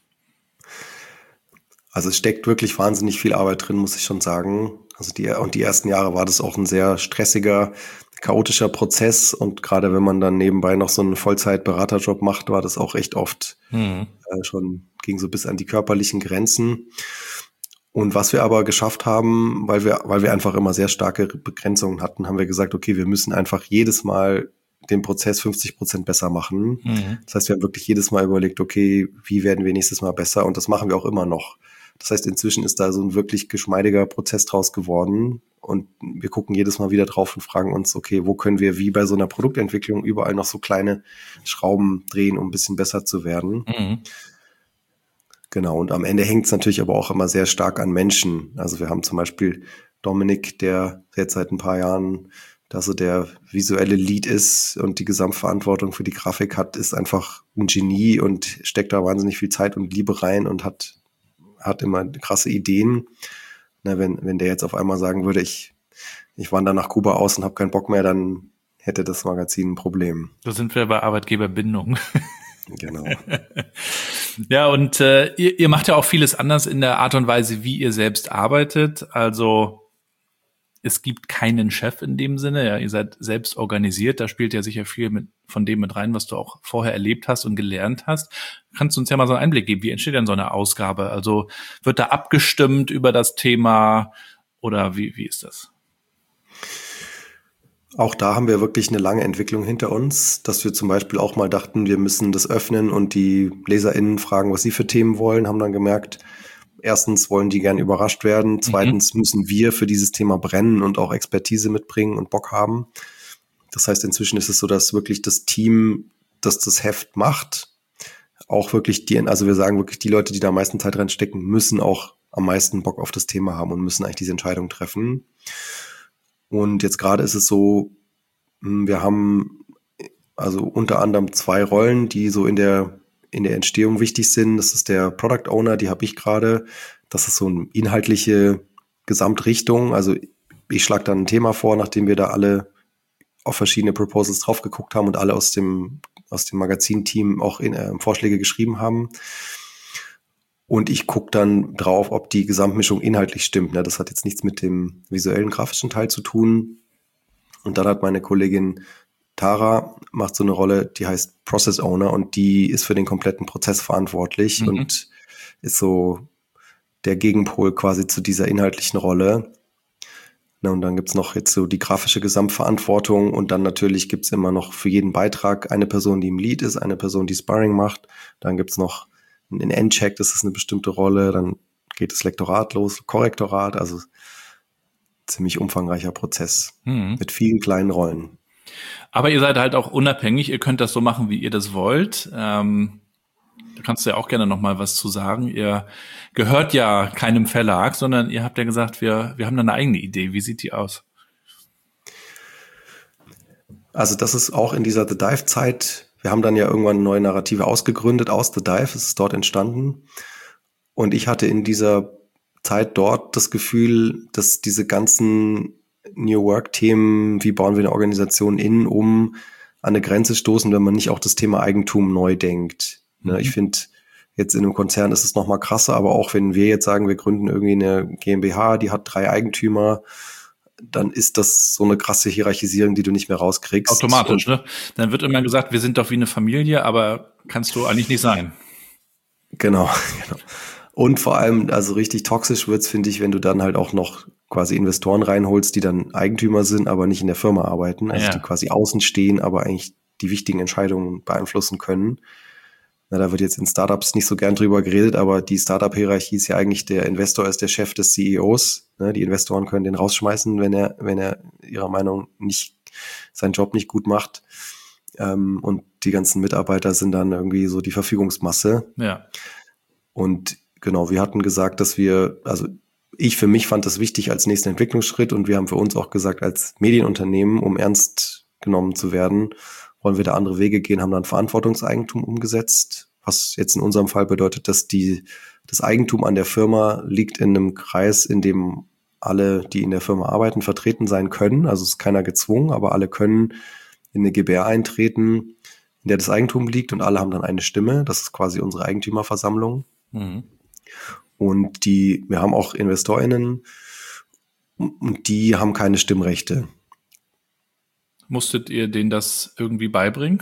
Also es steckt wirklich wahnsinnig viel Arbeit drin, muss ich schon sagen. Also die, und die ersten Jahre war das auch ein sehr stressiger, chaotischer Prozess. Und gerade wenn man dann nebenbei noch so einen Vollzeit-Beraterjob macht, war das auch echt oft mhm. äh, schon, ging so bis an die körperlichen Grenzen. Und was wir aber geschafft haben, weil wir, weil wir einfach immer sehr starke Begrenzungen hatten, haben wir gesagt, okay, wir müssen einfach jedes Mal den Prozess fünfzig Prozent besser machen. Mhm. Das heißt, wir haben wirklich jedes Mal überlegt, okay, wie werden wir nächstes Mal besser? Und das machen wir auch immer noch. Das heißt, inzwischen ist da so ein wirklich geschmeidiger Prozess draus geworden und wir gucken jedes Mal wieder drauf und fragen uns, okay, wo können wir wie bei so einer Produktentwicklung überall noch so kleine Schrauben drehen, um ein bisschen besser zu werden. Mhm. Genau, und am Ende hängt es natürlich aber auch immer sehr stark an Menschen. Also wir haben zum Beispiel Dominik, der jetzt seit ein paar Jahren da so der visuelle Lead ist und die Gesamtverantwortung für die Grafik hat, ist einfach ein Genie und steckt da wahnsinnig viel Zeit und Liebe rein und hat hat immer krasse Ideen. Na, wenn, wenn der jetzt auf einmal sagen würde, ich, ich wandere nach Kuba aus und habe keinen Bock mehr, dann hätte das Magazin ein Problem. Da sind wir bei Arbeitgeberbindung. Genau. Ja, und äh, ihr, ihr macht ja auch vieles anders in der Art und Weise, wie ihr selbst arbeitet. Also es gibt keinen Chef in dem Sinne. Ja, ihr seid selbst organisiert. Da spielt ja sicher viel mit, von dem mit rein, was du auch vorher erlebt hast und gelernt hast. Kannst du uns ja mal so einen Einblick geben? Wie entsteht denn so eine Ausgabe? Also wird da abgestimmt über das Thema oder wie, wie ist das? Auch da haben wir wirklich eine lange Entwicklung hinter uns, dass wir zum Beispiel auch mal dachten, wir müssen das öffnen und die LeserInnen fragen, was sie für Themen wollen, haben dann gemerkt, erstens wollen die gern überrascht werden, zweitens mhm. müssen wir für dieses Thema brennen und auch Expertise mitbringen und Bock haben. Das heißt, inzwischen ist es so, dass wirklich das Team, das das Heft macht, auch wirklich die, also wir sagen wirklich, die Leute, die da am meisten Zeit reinstecken, müssen auch am meisten Bock auf das Thema haben und müssen eigentlich diese Entscheidung treffen. Und jetzt gerade ist es so, wir haben also unter anderem zwei Rollen, die so in der in der Entstehung wichtig sind. Das ist der Product Owner, die habe ich gerade. Das ist so eine inhaltliche Gesamtrichtung. Also ich schlage dann ein Thema vor, nachdem wir da alle auf verschiedene Proposals drauf geguckt haben und alle aus dem aus dem Magazinteam auch in, äh, Vorschläge geschrieben haben. Und ich gucke dann drauf, ob die Gesamtmischung inhaltlich stimmt. Das hat jetzt nichts mit dem visuellen, grafischen Teil zu tun. Und dann hat meine Kollegin Tara macht so eine Rolle, die heißt Process Owner und die ist für den kompletten Prozess verantwortlich mhm. und ist so der Gegenpol quasi zu dieser inhaltlichen Rolle. Na, und dann gibt's noch jetzt so die grafische Gesamtverantwortung und dann natürlich gibt's immer noch für jeden Beitrag eine Person, die im Lead ist, eine Person, die Sparring macht. Dann gibt's noch einen Endcheck, das ist eine bestimmte Rolle. Dann geht das Lektorat los, Korrektorat, also ziemlich umfangreicher Prozess mhm. mit vielen kleinen Rollen. Aber ihr seid halt auch unabhängig, ihr könnt das so machen, wie ihr das wollt. Ähm, da kannst du ja auch gerne noch mal was zu sagen. Ihr gehört ja keinem Verlag, sondern ihr habt ja gesagt, wir, wir haben da eine eigene Idee. Wie sieht die aus? Also das ist auch in dieser The Dive-Zeit, wir haben dann ja irgendwann neue Narrative ausgegründet aus The Dive, es ist dort entstanden. Und ich hatte in dieser Zeit dort das Gefühl, dass diese ganzen New Work-Themen, wie bauen wir eine Organisation in, um an eine Grenze stoßen, wenn man nicht auch das Thema Eigentum neu denkt. Mhm. Ich finde, jetzt in einem Konzern ist es noch mal krasser, aber auch wenn wir jetzt sagen, wir gründen irgendwie eine GmbH, die hat drei Eigentümer, dann ist das so eine krasse Hierarchisierung, die du nicht mehr rauskriegst. Automatisch, ne? Dann wird immer gesagt, wir sind doch wie eine Familie, aber kannst du eigentlich nicht sein. Genau, genau. Und vor allem, also richtig toxisch wird's, finde ich, wenn du dann halt auch noch quasi Investoren reinholst, die dann Eigentümer sind, aber nicht in der Firma arbeiten, also ja. die quasi außen stehen, aber eigentlich die wichtigen Entscheidungen beeinflussen können. Na, da wird jetzt in Startups nicht so gern drüber geredet, aber die Startup-Hierarchie ist ja eigentlich, der Investor ist der Chef des C E Os. Ne? Die Investoren können den rausschmeißen, wenn er, wenn er ihrer Meinung nicht, seinen Job nicht gut macht. Ähm, und die ganzen Mitarbeiter sind dann irgendwie so die Verfügungsmasse. Ja. Und genau, wir hatten gesagt, dass wir, also ich für mich fand das wichtig als nächsten Entwicklungsschritt und wir haben für uns auch gesagt, als Medienunternehmen, um ernst genommen zu werden, wollen wir da andere Wege gehen, haben dann Verantwortungseigentum umgesetzt, was jetzt in unserem Fall bedeutet, dass die, das Eigentum an der Firma liegt in einem Kreis, in dem alle, die in der Firma arbeiten, vertreten sein können. Also ist keiner gezwungen, aber alle können in eine G b R eintreten, in der das Eigentum liegt und alle haben dann eine Stimme. Das ist quasi unsere Eigentümerversammlung. Mhm. Und die, wir haben auch InvestorInnen und die haben keine Stimmrechte. Musstet ihr denen das irgendwie beibringen?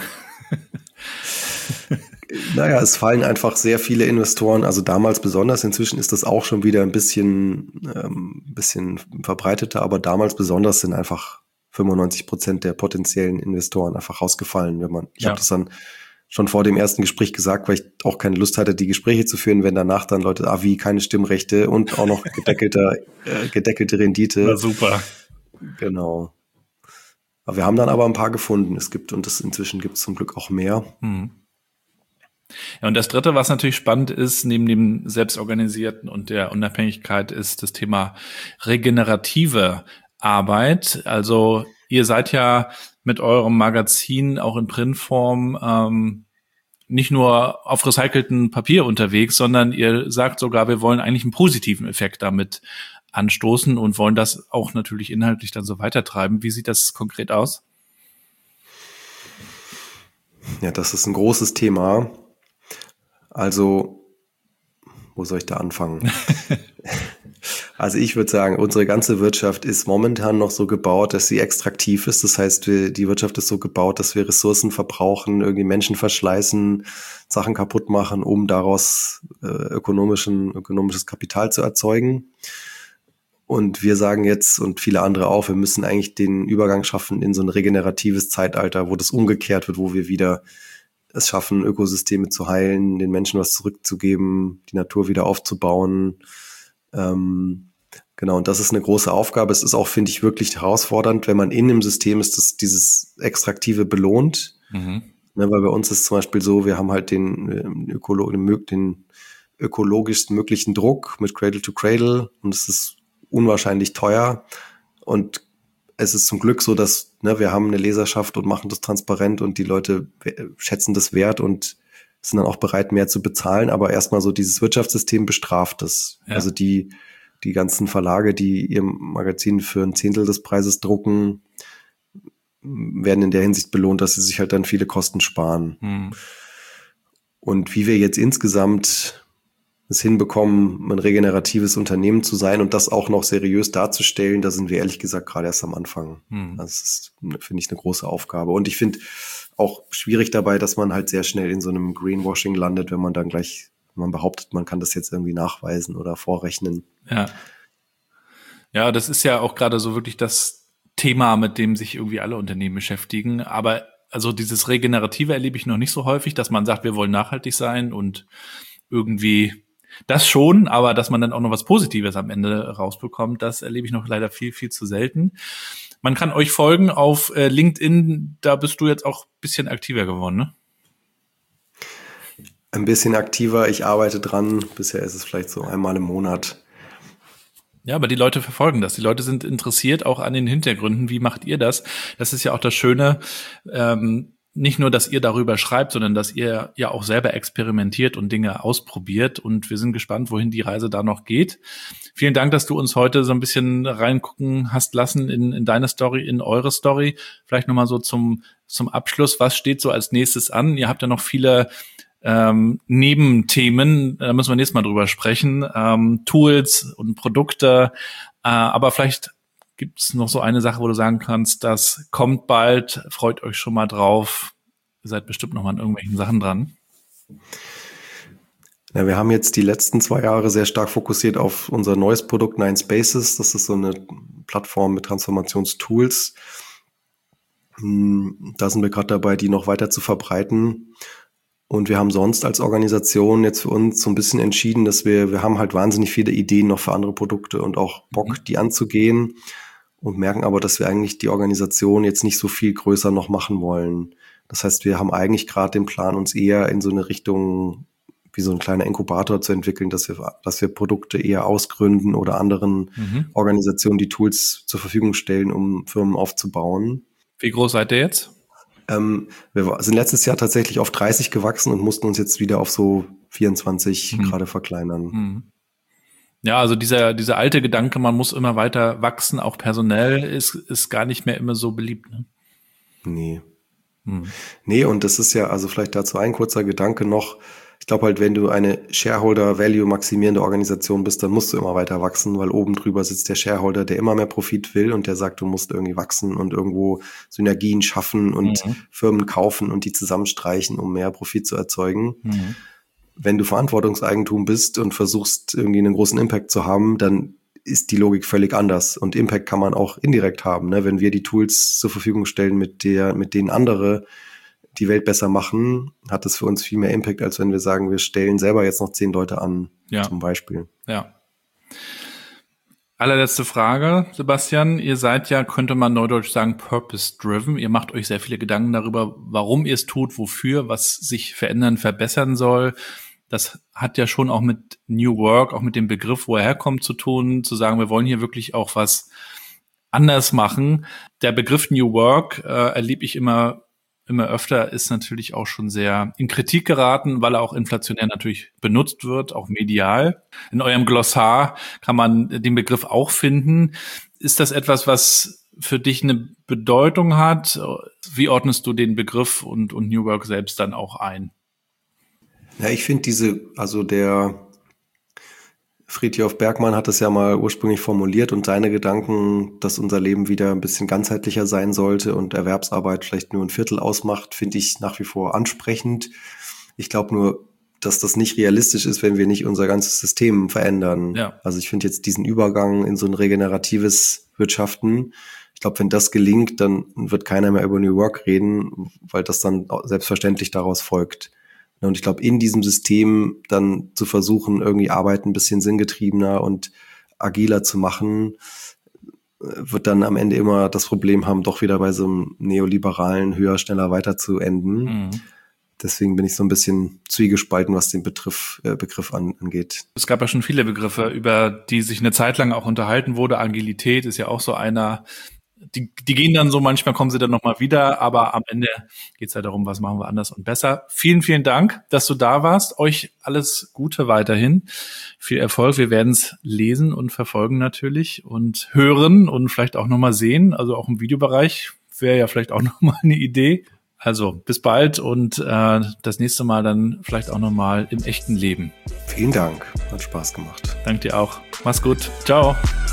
Naja, es fallen einfach sehr viele Investoren, also damals besonders, inzwischen ist das auch schon wieder ein bisschen, ähm, bisschen verbreiteter, aber damals besonders sind einfach fünfundneunzig Prozent der potenziellen Investoren einfach rausgefallen. Wenn man, ich ja. habe das dann schon vor dem ersten Gespräch gesagt, weil ich auch keine Lust hatte, die Gespräche zu führen, wenn danach dann Leute, ah wie, keine Stimmrechte und auch noch gedeckelter, äh, gedeckelte Rendite. Na super. Genau. Aber wir haben dann aber ein paar gefunden. Es gibt, und das inzwischen gibt es zum Glück auch mehr. Mhm. Ja, und das Dritte, was natürlich spannend ist, neben dem Selbstorganisierten und der Unabhängigkeit, ist das Thema regenerative Arbeit. Also ihr seid ja mit eurem Magazin auch in Printform ähm, nicht nur auf recyceltem Papier unterwegs, sondern ihr sagt sogar, wir wollen eigentlich einen positiven Effekt damit anstoßen und wollen das auch natürlich inhaltlich dann so weitertreiben. Wie sieht das konkret aus? Ja, das ist ein großes Thema. Also, wo soll ich da anfangen? Also ich würde sagen, unsere ganze Wirtschaft ist momentan noch so gebaut, dass sie extraktiv ist. Das heißt, wir, die Wirtschaft ist so gebaut, dass wir Ressourcen verbrauchen, irgendwie Menschen verschleißen, Sachen kaputt machen, um daraus äh, ökonomischen, ökonomisches Kapital zu erzeugen. Und wir sagen jetzt und viele andere auch, wir müssen eigentlich den Übergang schaffen in so ein regeneratives Zeitalter, wo das umgekehrt wird, wo wir wieder es schaffen, Ökosysteme zu heilen, den Menschen was zurückzugeben, die Natur wieder aufzubauen. Ähm, genau, und das ist eine große Aufgabe. Es ist auch, finde ich, wirklich herausfordernd, wenn man in einem System ist, das dieses Extraktive belohnt. Mhm. Ne, weil bei uns ist zum Beispiel so, wir haben halt den, Ökolo- den ökologischst möglichen Druck mit Cradle to Cradle und es ist unwahrscheinlich teuer und es ist zum Glück so, dass ne, wir haben eine Leserschaft und machen das transparent und die Leute schätzen das wert und sind dann auch bereit, mehr zu bezahlen. Aber erstmal so dieses Wirtschaftssystem bestraft es. Ja. Also die die ganzen Verlage, die ihr Magazin für ein Zehntel des Preises drucken, werden in der Hinsicht belohnt, dass sie sich halt dann viele Kosten sparen. Hm. Und wie wir jetzt insgesamt es hinbekommen, ein regeneratives Unternehmen zu sein und das auch noch seriös darzustellen, da sind wir ehrlich gesagt gerade erst am Anfang. Hm. Das ist, finde ich, eine große Aufgabe. Und ich finde auch schwierig dabei, dass man halt sehr schnell in so einem Greenwashing landet, wenn man dann gleich, man behauptet, man kann das jetzt irgendwie nachweisen oder vorrechnen. Ja. Ja, das ist ja auch gerade so wirklich das Thema, mit dem sich irgendwie alle Unternehmen beschäftigen. Aber also dieses Regenerative erlebe ich noch nicht so häufig, dass man sagt, wir wollen nachhaltig sein und irgendwie das schon, aber dass man dann auch noch was Positives am Ende rausbekommt, das erlebe ich noch leider viel, viel zu selten. Man kann euch folgen auf äh, LinkedIn, da bist du jetzt auch ein bisschen aktiver geworden, ne? Ein bisschen aktiver, ich arbeite dran. Bisher ist es vielleicht so einmal im Monat. Ja, aber die Leute verfolgen das. Die Leute sind interessiert auch an den Hintergründen. Wie macht ihr das? Das ist ja auch das Schöne, ähm, nicht nur, dass ihr darüber schreibt, sondern dass ihr ja auch selber experimentiert und Dinge ausprobiert. Und wir sind gespannt, wohin die Reise da noch geht. Vielen Dank, dass du uns heute so ein bisschen reingucken hast lassen in, in deine Story, in eure Story. Vielleicht nochmal so zum, zum Abschluss. Was steht so als nächstes an? Ihr habt ja noch viele ähm, Nebenthemen. Da müssen wir nächstes Mal drüber sprechen. Ähm, Tools und Produkte. Äh, aber vielleicht Gibt es noch so eine Sache, wo du sagen kannst, das kommt bald, freut euch schon mal drauf, ihr seid bestimmt noch mal an irgendwelchen Sachen dran? Ja, wir haben jetzt die letzten zwei Jahre sehr stark fokussiert auf unser neues Produkt Nine Spaces. Das ist so eine Plattform mit Transformationstools. Da sind wir gerade dabei, die noch weiter zu verbreiten. Und wir haben sonst als Organisation jetzt für uns so ein bisschen entschieden, dass wir, wir haben halt wahnsinnig viele Ideen noch für andere Produkte und auch Bock, die anzugehen, und merken aber, dass wir eigentlich die Organisation jetzt nicht so viel größer noch machen wollen. Das heißt, wir haben eigentlich gerade den Plan, uns eher in so eine Richtung wie so ein kleiner Inkubator zu entwickeln, dass wir, dass wir Produkte eher ausgründen oder anderen mhm. Organisationen die Tools zur Verfügung stellen, um Firmen aufzubauen. Wie groß seid ihr jetzt? Ähm, wir sind letztes Jahr tatsächlich auf dreißig gewachsen und mussten uns jetzt wieder auf so vierundzwanzig mhm. gerade verkleinern. Mhm. Ja, also dieser, dieser alte Gedanke, man muss immer weiter wachsen, auch personell, ist, ist gar nicht mehr immer so beliebt, ne? Nee. Mhm. Nee, und das ist ja, also vielleicht dazu ein kurzer Gedanke noch. Ich glaube halt, wenn du eine Shareholder-Value-maximierende Organisation bist, dann musst du immer weiter wachsen, weil oben drüber sitzt der Shareholder, der immer mehr Profit will und der sagt, du musst irgendwie wachsen und irgendwo Synergien schaffen und mhm. Firmen kaufen und die zusammenstreichen, um mehr Profit zu erzeugen. Mhm. Wenn du Verantwortungseigentum bist und versuchst, irgendwie einen großen Impact zu haben, dann ist die Logik völlig anders. Und Impact kann man auch indirekt haben, ne? Wenn wir die Tools zur Verfügung stellen, mit der, mit denen andere die Welt besser machen, hat das für uns viel mehr Impact, als wenn wir sagen, wir stellen selber jetzt noch zehn Leute an, ja. zum Beispiel. Ja. Allerletzte Frage, Sebastian. Ihr seid ja, könnte man neudeutsch sagen, purpose-driven. Ihr macht euch sehr viele Gedanken darüber, warum ihr es tut, wofür, was sich verändern, verbessern soll. Das hat ja schon auch mit New Work, auch mit dem Begriff, wo er herkommt, zu tun, zu sagen, wir wollen hier wirklich auch was anders machen. Der Begriff New Work äh, erlebe ich immer immer öfter, ist natürlich auch schon sehr in Kritik geraten, weil er auch inflationär natürlich benutzt wird, auch medial. In eurem Glossar kann man den Begriff auch finden. Ist das etwas, was für dich eine Bedeutung hat? Wie ordnest du den Begriff und, und New Work selbst dann auch ein? Ja, ich finde diese, also der Frithjof Bergmann hat es ja mal ursprünglich formuliert und seine Gedanken, dass unser Leben wieder ein bisschen ganzheitlicher sein sollte und Erwerbsarbeit vielleicht nur ein Viertel ausmacht, finde ich nach wie vor ansprechend. Ich glaube nur, dass das nicht realistisch ist, wenn wir nicht unser ganzes System verändern. Ja. Also ich finde jetzt diesen Übergang in so ein regeneratives Wirtschaften, ich glaube, wenn das gelingt, dann wird keiner mehr über New Work reden, weil das dann selbstverständlich daraus folgt. Und ich glaube, in diesem System dann zu versuchen, irgendwie Arbeit ein bisschen sinngetriebener und agiler zu machen, wird dann am Ende immer das Problem haben, doch wieder bei so einem neoliberalen höher, schneller, weiter zu enden. Mhm. Deswegen bin ich so ein bisschen zwiegespalten, was den Begriff, äh, Begriff an, angeht. Es gab ja schon viele Begriffe, über die sich eine Zeit lang auch unterhalten wurde. Agilität ist ja auch so einer. Die, die gehen dann so, manchmal kommen sie dann nochmal wieder, aber am Ende geht's ja darum, was machen wir anders und besser. Vielen, vielen Dank, dass du da warst. Euch alles Gute weiterhin. Viel Erfolg. Wir werden es lesen und verfolgen natürlich und hören und vielleicht auch nochmal sehen. Also auch im Videobereich wäre ja vielleicht auch nochmal eine Idee. Also bis bald und äh, das nächste Mal dann vielleicht auch nochmal im echten Leben. Vielen Dank. Hat Spaß gemacht. Danke dir auch. Mach's gut. Ciao.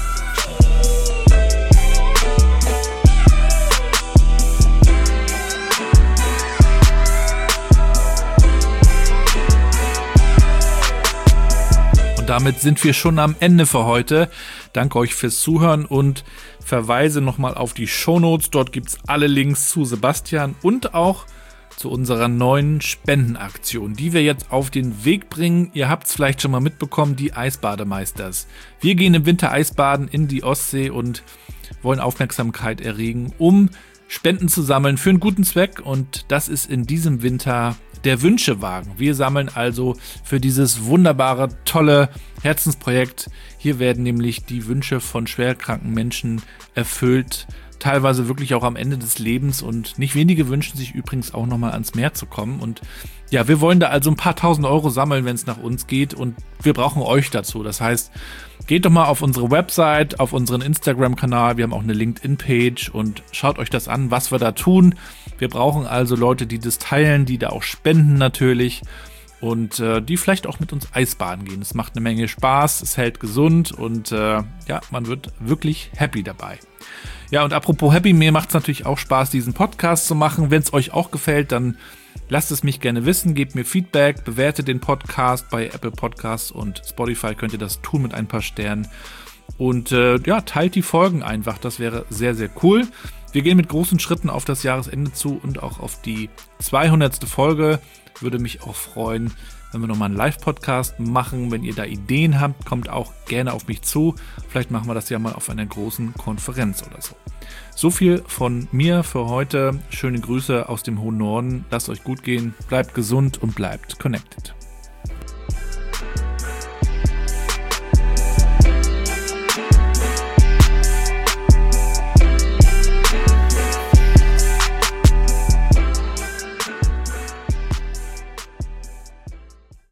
Damit sind wir schon am Ende für heute. Danke euch fürs Zuhören und verweise nochmal auf die Shownotes. Dort gibt's alle Links zu Sebastian und auch zu unserer neuen Spendenaktion, die wir jetzt auf den Weg bringen. Ihr habt's vielleicht schon mal mitbekommen, die Eisbademeisters. Wir gehen im Winter Eisbaden in die Ostsee und wollen Aufmerksamkeit erregen, um Spenden zu sammeln für einen guten Zweck. Und das ist in diesem Winter der Wünschewagen. Wir sammeln also für dieses wunderbare, tolle Herzensprojekt. Hier werden nämlich die Wünsche von schwerkranken Menschen erfüllt, teilweise wirklich auch am Ende des Lebens, und nicht wenige wünschen sich übrigens auch nochmal ans Meer zu kommen. Und ja, wir wollen da also ein paar tausend Euro sammeln, wenn es nach uns geht, und wir brauchen euch dazu. Das heißt, geht doch mal auf unsere Website, auf unseren Instagram-Kanal, wir haben auch eine LinkedIn-Page, und schaut euch das an, was wir da tun. Wir brauchen also Leute, die das teilen, die da auch spenden natürlich. und äh, die vielleicht auch mit uns Eisbaden gehen. Es macht eine Menge Spaß, es hält gesund und äh, ja, man wird wirklich happy dabei. Ja, und apropos happy, mir macht es natürlich auch Spaß, diesen Podcast zu machen. Wenn es euch auch gefällt, dann lasst es mich gerne wissen, gebt mir Feedback, bewertet den Podcast bei Apple Podcasts und Spotify, könnt ihr das tun mit ein paar Sternen. Und äh, ja, teilt die Folgen einfach, das wäre sehr, sehr cool. Wir gehen mit großen Schritten auf das Jahresende zu und auch auf die zweihundertste Folge. Würde mich auch freuen, wenn wir nochmal einen Live-Podcast machen. Wenn ihr da Ideen habt, kommt auch gerne auf mich zu. Vielleicht machen wir das ja mal auf einer großen Konferenz oder so. So viel von mir für heute. Schöne Grüße aus dem hohen Norden. Lasst euch gut gehen, bleibt gesund und bleibt connected.